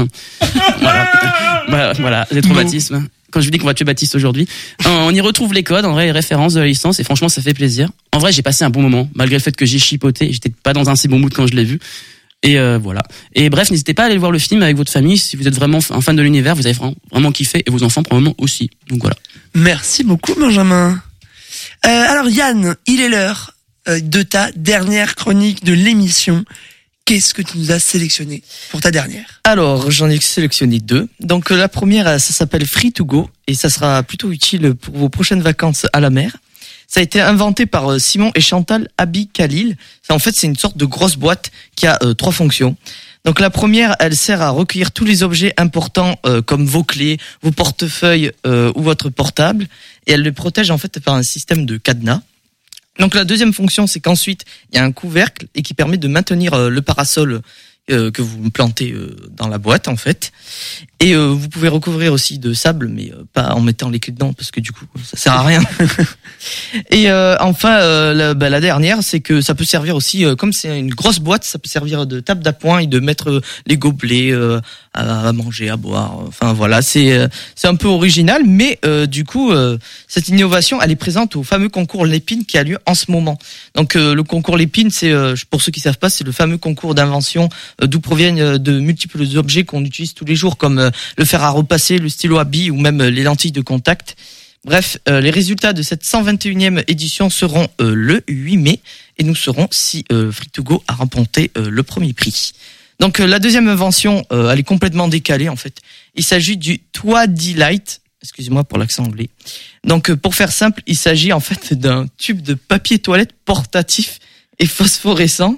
Voilà, les traumatismes. Quand je vous dis qu'on va tuer Baptiste aujourd'hui, on y retrouve les codes, en vrai, les références de la licence, et franchement, ça fait plaisir. En vrai, j'ai passé un bon moment, malgré le fait que j'ai chipoté. J'étais pas dans un si bon mood quand je l'ai vu. Et voilà. Et bref, n'hésitez pas à aller voir le film avec votre famille si vous êtes vraiment un fan de l'univers, vous avez vraiment kiffé, et vos enfants probablement aussi. Donc voilà. Merci beaucoup, Benjamin. Alors Yann, il est l'heure de ta dernière chronique de l'émission. Qu'est-ce que tu nous as sélectionné pour ta dernière? Alors, j'en ai sélectionné 2. Donc, la première, ça s'appelle Free to Go et ça sera plutôt utile pour vos prochaines vacances à la mer. Ça a été inventé par Simon et Chantal Abi Khalil. En fait, c'est une sorte de grosse boîte qui a 3 fonctions. Donc, la première, elle sert à recueillir tous les objets importants comme vos clés, vos portefeuilles ou votre portable. Et elle les protège en fait par un système de cadenas. Donc la deuxième fonction, c'est qu'ensuite, il y a un couvercle et qui permet de maintenir le parasol que vous plantez dans la boîte en fait. Et vous pouvez recouvrir aussi de sable, mais pas en mettant les clés dedans parce que du coup, ça sert à rien. Et enfin, la dernière, c'est que ça peut servir aussi, comme c'est une grosse boîte, ça peut servir de table d'appoint et de mettre les gobelets à manger, à boire. Enfin voilà, c'est un peu original, mais du coup, cette innovation, elle est présente au fameux concours Lépine qui a lieu en ce moment. Donc le concours Lépine, c'est pour ceux qui savent pas, c'est le fameux concours d'invention d'où proviennent de multiples objets qu'on utilise tous les jours, comme le fer à repasser, le stylo à billes ou même les lentilles de contact. Bref, les résultats de cette 121e édition seront le 8 mai et nous saurons si Free2Go a remporté le premier prix. Donc la deuxième invention, elle est complètement décalée en fait. Il s'agit du Twadilight. Excusez-moi pour l'accent anglais. Donc pour faire simple, il s'agit en fait d'un tube de papier toilette portatif et phosphorescent.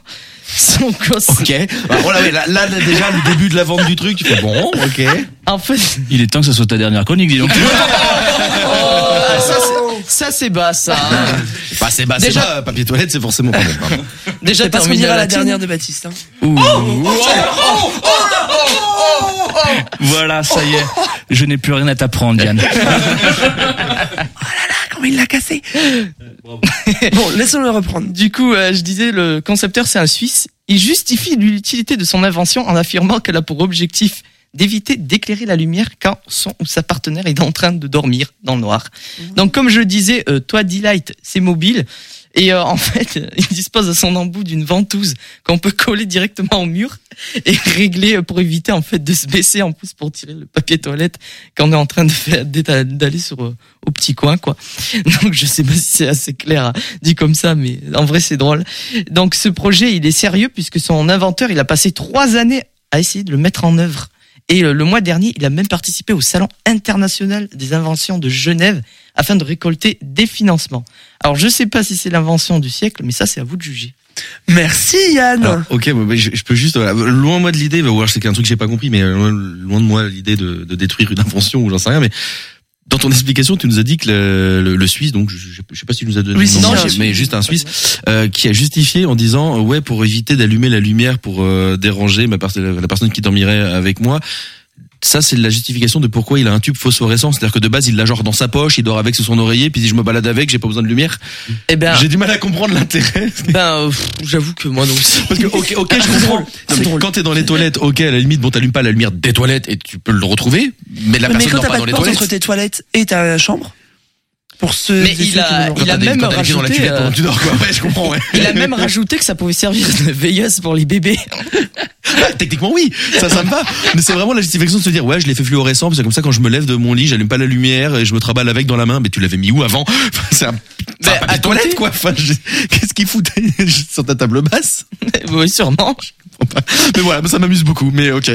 Ok. Là, déjà, le début de la vente du truc, tu fais bon, ok. En fait, Il est temps que ce soit ta dernière chronique, dis donc. ça c'est bas ça. Bah, c'est pas papier toilette, c'est forcément pas bon. Pardon. Déjà C'est pas ce qu'on terminé dira à la latine. dernière de Baptiste. Hein. Voilà, ça y est. Je n'ai plus rien à t'apprendre, Yann. Comment il l'a cassé. Bon, laissons-le reprendre. Du coup, je disais, le concepteur, c'est un Suisse. Il justifie l'utilité de son invention en affirmant qu'elle a pour objectif d'éviter d'éclairer la lumière quand son ou sa partenaire est en train de dormir dans le noir. Donc, comme je le disais, Twadilight, c'est mobile. Et en fait, il dispose à son embout d'une ventouse qu'on peut coller directement au mur et régler pour éviter en fait de se baisser en plus pour tirer le papier toilette quand on est en train d'aller sur au petit coin quoi. Donc je sais pas si c'est assez clair dit comme ça, mais en vrai c'est drôle. Donc ce projet il est sérieux puisque son inventeur il a passé 3 années à essayer de le mettre en œuvre. Et le mois dernier, il a même participé au Salon international des inventions de Genève afin de récolter des financements. Alors, je sais pas si c'est l'invention du siècle, mais ça, c'est à vous de juger. Merci Yann. Alors, ok, bon, je peux juste, loin moi de l'idée, ou alors c'est qu'un truc que j'ai pas compris, mais loin de moi l'idée de détruire une invention ou j'en sais rien, mais dans ton explication, tu nous as dit que le Suisse, donc je sais pas si tu nous as donné Oui, le nom, si, mais juste un Suisse, qui a justifié en disant ouais, pour éviter d'allumer la lumière pour déranger la personne qui dormirait avec moi. Ça, c'est la justification de pourquoi il a un tube phosphorescent. C'est-à-dire que de base, il l'a genre dans sa poche, il dort avec sur son oreiller, puis si je me balade avec, j'ai pas besoin de lumière. Eh ben, J'ai du mal à comprendre l'intérêt. J'avoue que moi non aussi. Parce que, ok, je comprends. Non, mais quand t'es dans les toilettes, ok, à la limite, bon, t'allumes pas la lumière des toilettes et tu peux le retrouver, mais la Mais personne quand dort t'as pas pas dans de les porte toilettes. entre tes toilettes et ta chambre, pour ceux Mais et ceux il qui a- nous il a regardent. même Quand t'as les pieds dans la rajouté, cuvette pendant que tu dors, quoi. Ouais, je comprends, ouais. Il a même rajouté que ça pouvait servir de veilleuse pour les bébés. Ah, techniquement, oui. Ça me va. Mais c'est vraiment la justification de se dire, ouais, je l'ai fait fluorescent, parce que comme ça, quand je me lève de mon lit, j'allume pas la lumière et je me traballe avec dans la main. Mais tu l'avais mis où avant? Enfin, c'est un papier à toilette, côté. quoi. Enfin, qu'est-ce qu'il fout sur ta table basse? Oui, sûrement. Mais voilà, ça m'amuse beaucoup, mais ok.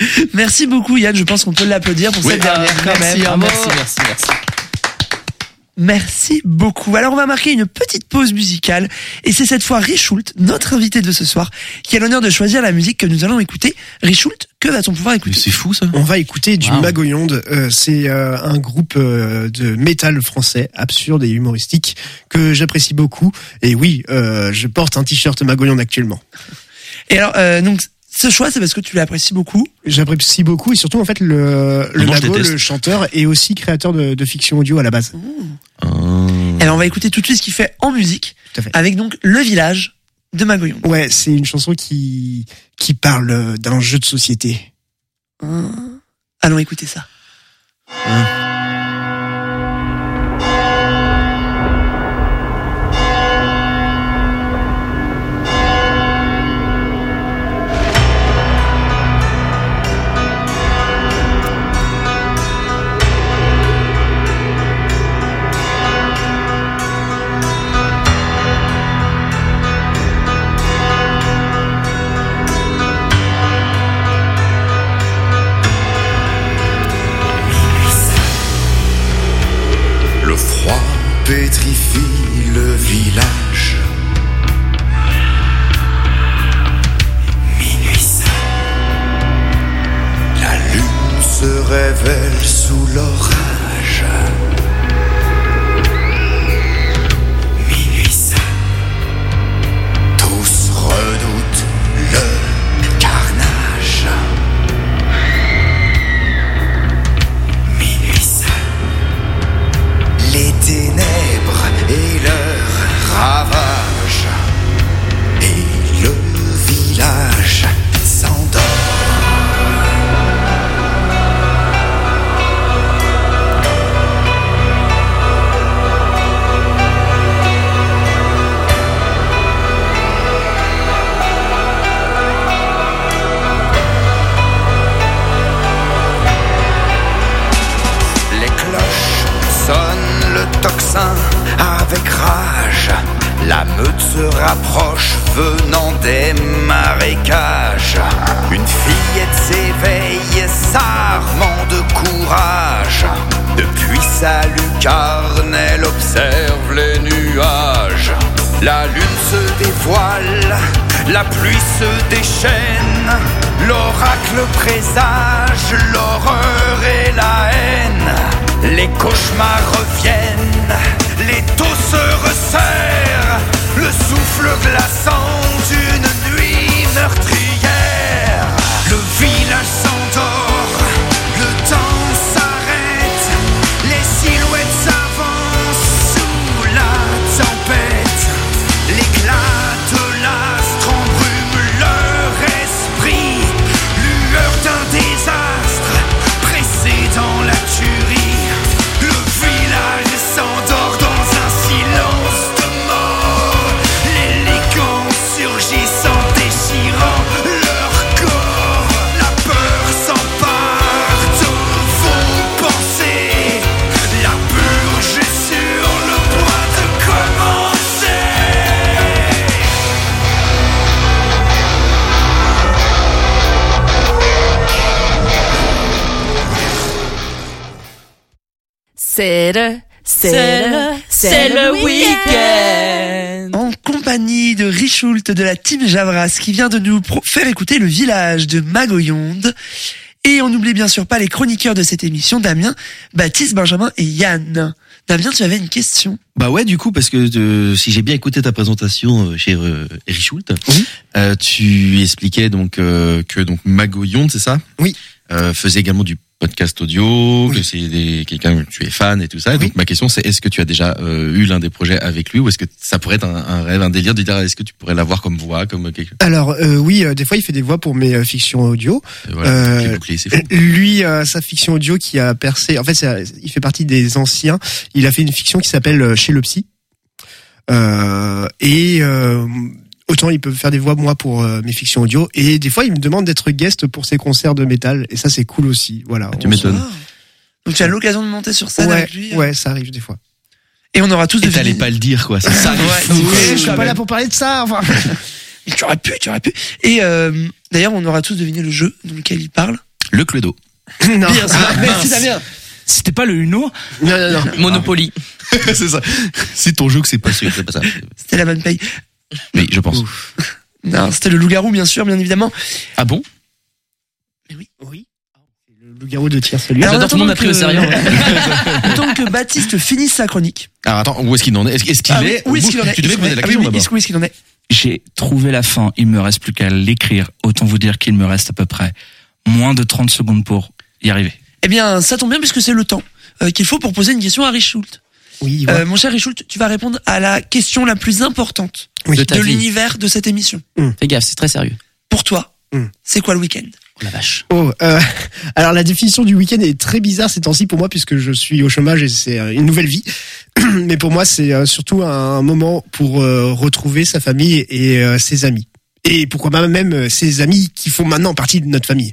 Merci beaucoup Yann, je pense qu'on peut l'applaudir pour cette dernière quand Merci, même. Bravo. merci. Merci beaucoup. Alors on va marquer une petite pause musicale et c'est cette fois Richult, notre invité de ce soir, qui a l'honneur de choisir la musique que nous allons écouter. Richult, que va-t-on pouvoir écouter ? C'est fou ça. On va écouter du Wow. Magoyonde. C'est un groupe de métal français, absurde et humoristique, que j'apprécie beaucoup. Et oui, je porte un t-shirt Magoyonde actuellement. Et alors, donc, ce choix, c'est parce que tu l'apprécies beaucoup. J'apprécie beaucoup et surtout en fait le Non, je Mago, déteste. le chanteur, est aussi créateur de fiction audio à la base. Et alors, on va écouter tout de suite ce qu'il fait en musique, Tout à fait. avec donc Le Village de Magoyonde. Ouais, c'est une chanson qui parle d'un jeu de société. Allons écouter ça. Le froid pétrifie le village. Minuit sonne. La lune se révèle sous l'orage. Minuit sonne. Tous redoutent le carnage. Minuit sonne. Les ténèbres et leur ravage, et le village s'endort. Les cloches sonnent le tocsin avec rage. La meute se rapproche venant des marécages. Une fillette s'éveille, s'armant de courage. Depuis sa lucarne, elle observe les nuages. La lune se dévoile, la pluie se déchaîne. L'oracle présage l'horreur et la haine. Les cauchemars reviennent, les taux se resserrent. Le souffle glaçant d'une nuit meurtrière. Le village s'endort, le temps s'arrête. Les silhouettes s'avancent sous la tempête. L'éclat de l'astre embrume leur esprit. Lueur d'un désastre, pressé dans la tuerie. Le village s'endort dans un silence de mort. Les lichens surgissent en déchirant leur corps. La peur s'empare de vos pensées. La purge est sur le point de commencer. C'est le week-end. En compagnie de Richult de la team Javras qui vient de nous faire écouter Le Village de Magoyonde. Et on n'oublie bien sûr pas les chroniqueurs de cette émission, Damien, Baptiste, Benjamin et Yann. Damien, tu avais une question ? Bah ouais, du coup, parce que si j'ai bien écouté ta présentation chez Richult, tu expliquais donc que donc Magoyonde, c'est ça ? Oui. Faisait également du podcast audio, que c'est quelqu'un que tu es fan et tout ça. Donc ma question c'est, est-ce que tu as déjà eu l'un des projets avec lui, ou est-ce que ça pourrait être un rêve, un délire de dire, est-ce que tu pourrais l'avoir comme voix, comme quelque chose? Alors oui, des fois il fait des voix pour mes fictions audio. Voilà, j'ai bouclé, c'est fou. Lui, sa fiction audio qui a percé, en fait il fait partie des anciens. Il a fait une fiction qui s'appelle Chez le Psy. Autant il peut faire des voix moi pour mes fictions audio, et des fois il me demande d'être guest pour ses concerts de métal, et ça c'est cool aussi. Voilà. Tu m'étonnes. Donc tu as l'occasion de monter sur scène avec lui. Ouais, ça arrive des fois. Et on aura tous Et t'allais pas le dire, quoi. C'est ça. Je suis pas là pour parler de ça. Enfin. Tu aurais pu. Et d'ailleurs, on aura tous deviné le jeu dans lequel il parle. Le Cluedo. Non. Bien, merci Damien. C'était pas le Uno? Non. Monopoly. C'est ça. C'est ton jeu que c'est pas sûr, c'est pas ça. C'était la bonne paye. Oui, je pense. Non, c'était le loup-garou, bien sûr, bien évidemment. Ah bon? Oui. Le loup-garou de Tierce-Lieu. Alors, J'adore, tout le monde a pris au sérieux. Le temps que Baptiste finisse sa chronique. Alors attends, où est-ce qu'il en est? Est-ce qu'il est? Où est-ce qu'il en est? Tu devais poser la question d'abord. Où est-ce qu'il en est? J'ai trouvé la fin, il me reste plus qu'à l'écrire. Autant vous dire qu'il me reste à peu près moins de 30 secondes pour y arriver. Eh bien, ça tombe bien puisque c'est le temps qu'il faut pour poser une question à Richoult. Oui, Mon cher Richoult, tu vas répondre à la question la plus importante De ta de vie. l'univers de cette émission. Fais gaffe, c'est très sérieux. Pour toi, c'est quoi le week-end? Oh la vache. Alors la définition du week-end est très bizarre ces temps-ci pour moi puisque je suis au chômage et c'est une nouvelle vie. Mais pour moi, c'est surtout un moment pour retrouver sa famille et ses amis. Et pourquoi pas même ses amis qui font maintenant partie de notre famille.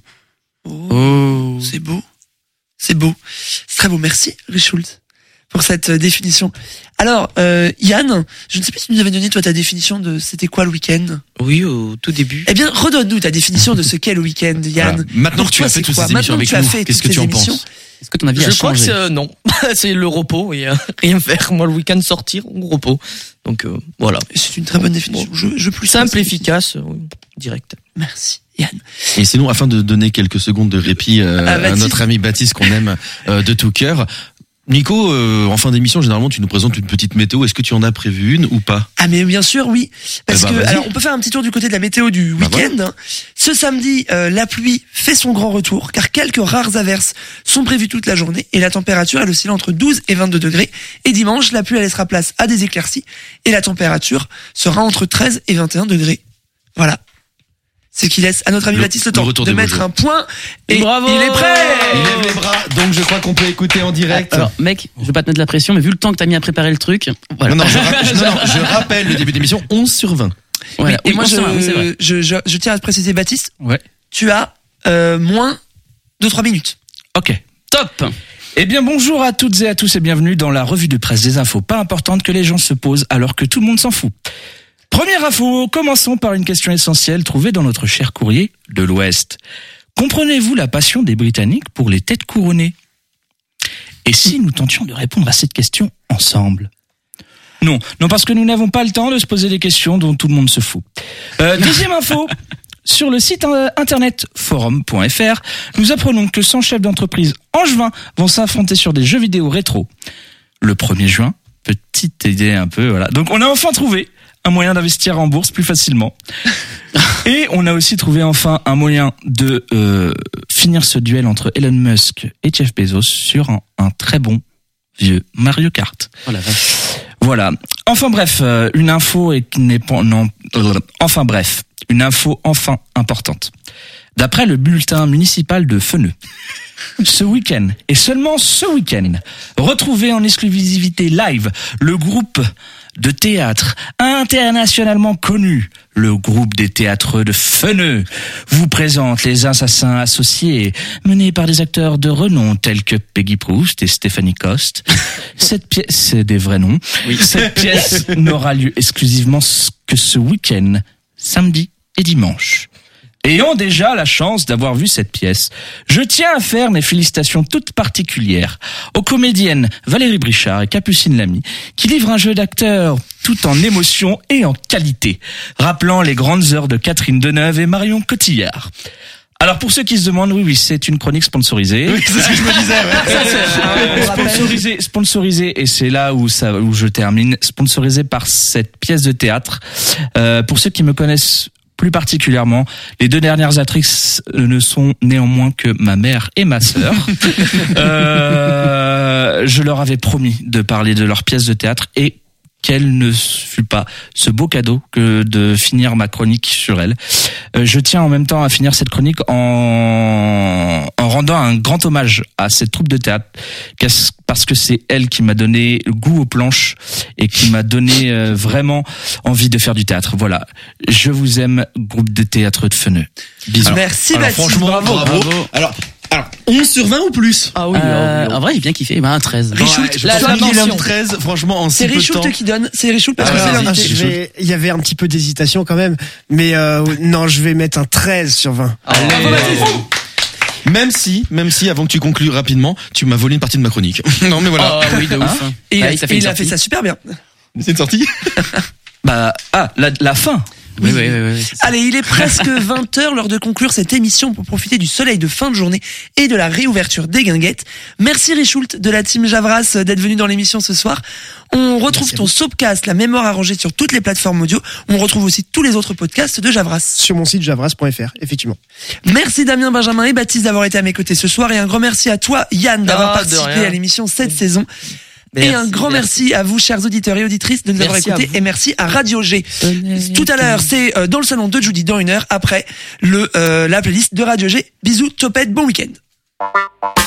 Oh. C'est beau. C'est beau. C'est très beau. Merci, Richoult, pour cette définition. Alors, Yann, je ne sais pas si tu nous avais donné, toi, ta définition de c'était quoi le week-end? Oui, au tout début. Eh bien, redonne-nous ta définition de ce qu'est le week-end, Yann. Voilà. Maintenant Pour que tu toi, as fait c'est toutes quoi? ces émissions Maintenant avec que tu as nous, fait qu'est-ce que toutes tu ces en émissions, penses? Est-ce que ton avis a Je crois que changé? c'est non. C'est le repos et rien faire. Moi, le week-end sortir ou repos. Donc voilà. c'est une très bonne définition. Je plus Simple, efficace, direct. Merci, Yann. Et sinon, afin de donner quelques secondes de répit à Baptiste. notre ami Baptiste qu'on aime de tout cœur, Nico, en fin d'émission, généralement, tu nous présentes une petite météo. Est-ce que tu en as prévu une ou pas? Ah mais bien sûr, oui. Parce Eh ben, que vas-y. alors on peut faire un petit tour du côté de la météo du week-end. voilà. Ce samedi, la pluie fait son grand retour car quelques rares averses sont prévues toute la journée et la température elle oscille entre 12 et 22 degrés. Et dimanche, la pluie elle laissera place à des éclaircies et la température sera entre 13 et 21 degrés. Voilà. C'est qui laisse à notre ami Le- Baptiste le le temps retour de des beaux mettre jours. un point et Bravo. il est prêt. Il lève les bras, donc je crois qu'on peut écouter en direct. Alors, mec, je vais pas te mettre la pression, mais vu le temps que t'as mis à préparer le truc, voilà. Non, je rappelle le début d'émission, 11 sur 20. Voilà. Et Oui, moi on se marre, oui, c'est vrai. je tiens à te préciser Baptiste, Ouais. tu as moins de 3 minutes. Ok. Top. Eh bien, bonjour à toutes et à tous et bienvenue dans la revue de presse des infos pas importantes que les gens se posent alors que tout le monde s'en fout. Première info, commençons par une question essentielle trouvée dans notre cher courrier de l'Ouest. Comprenez-vous la passion des Britanniques pour les têtes couronnées? Et si nous tentions de répondre à cette question ensemble? Non, parce que nous n'avons pas le temps de se poser des questions dont tout le monde se fout. Deuxième info. Sur le site internet forum.fr, nous apprenons que 100 chefs d'entreprise angevins vont s'affronter sur des jeux vidéo rétro. Le 1er juin, petite idée un peu, voilà. Donc on a enfin trouvé un moyen d'investir en bourse plus facilement. Et on a aussi trouvé enfin un moyen de finir ce duel entre Elon Musk et Jeff Bezos sur un très bon vieux Mario Kart. Oh la vache. Voilà. Enfin bref, une info et qui n'est pas une info enfin importante. D'après le bulletin municipal de Feneux, ce week-end, et seulement ce week-end, retrouvez en exclusivité live le groupe de théâtre internationalement connu, le groupe des théâtreux de Feneux, vous présente Les Assassins Associés, menés par des acteurs de renom tels que Peggy Proust et Stéphanie Coste. Cette pièce, c'est des vrais noms. Oui. Cette pièce n'aura lieu exclusivement que ce week-end, samedi et dimanche. Ayant déjà la chance d'avoir vu cette pièce, je tiens à faire mes félicitations toutes particulières aux comédiennes Valérie Brichard et Capucine Lamy, qui livrent un jeu d'acteur tout en émotion et en qualité, rappelant les grandes heures de Catherine Deneuve et Marion Cotillard. Alors pour ceux qui se demandent, oui, c'est une chronique sponsorisée. Oui, c'est ce que je me disais. Sponsorisée, et c'est là où je termine. Sponsorisée par cette pièce de théâtre. Pour ceux qui me connaissent plus particulièrement, les deux dernières actrices ne sont néanmoins que ma mère et ma sœur. Je leur avais promis de parler de leur pièce de théâtre et quel ne fut pas ce beau cadeau que de finir ma chronique sur elle. Je tiens en même temps à finir cette chronique en rendant un grand hommage à cette troupe de théâtre, parce que c'est elle qui m'a donné le goût aux planches et qui m'a donné vraiment envie de faire du théâtre. Voilà, je vous aime, groupe de théâtre de Feneux. Bisous. Merci Alors Baptiste. franchement, bravo. Alors, 11 sur 20 ou plus? Ah oui. En vrai, j'ai bien kiffé. Bah, un 13. Richoult, Je la pense qu'il mention. a 13, franchement, en si C'est peu de temps. Richoult qui donne. C'est Richoult parce que Ah, c'est vas-y. l'invité. Il y avait un petit peu d'hésitation quand même, mais non, je vais mettre un 13 sur 20. Allez. Même si, avant que tu conclues rapidement, tu m'as volé une partie de ma chronique. Non, mais voilà. Oh oui, de ouf. Et Ouais, il a fait ça super bien. C'est une sortie? La fin. Oui. Allez, il est presque 20h, l'heure de conclure cette émission pour profiter du soleil de fin de journée et de la réouverture des guinguettes. Merci Richoult de la team Javras d'être venu dans l'émission ce soir. On retrouve ton Soapcast, la mémoire arrangée sur toutes les plateformes audio. On retrouve aussi tous les autres podcasts de Javras. Sur mon site javras.fr, effectivement. Merci Damien, Benjamin et Baptiste d'avoir été à mes côtés ce soir et un grand merci à toi Yann d'avoir participé à l'émission cette saison. Et un grand merci à vous, chers auditeurs et auditrices, de nous avoir écoutés. Et merci à Radio G. Tout à l'heure, c'est dans le salon de Judy, dans 1 heure, après la playlist de Radio G. Bisous, topette, bon week-end.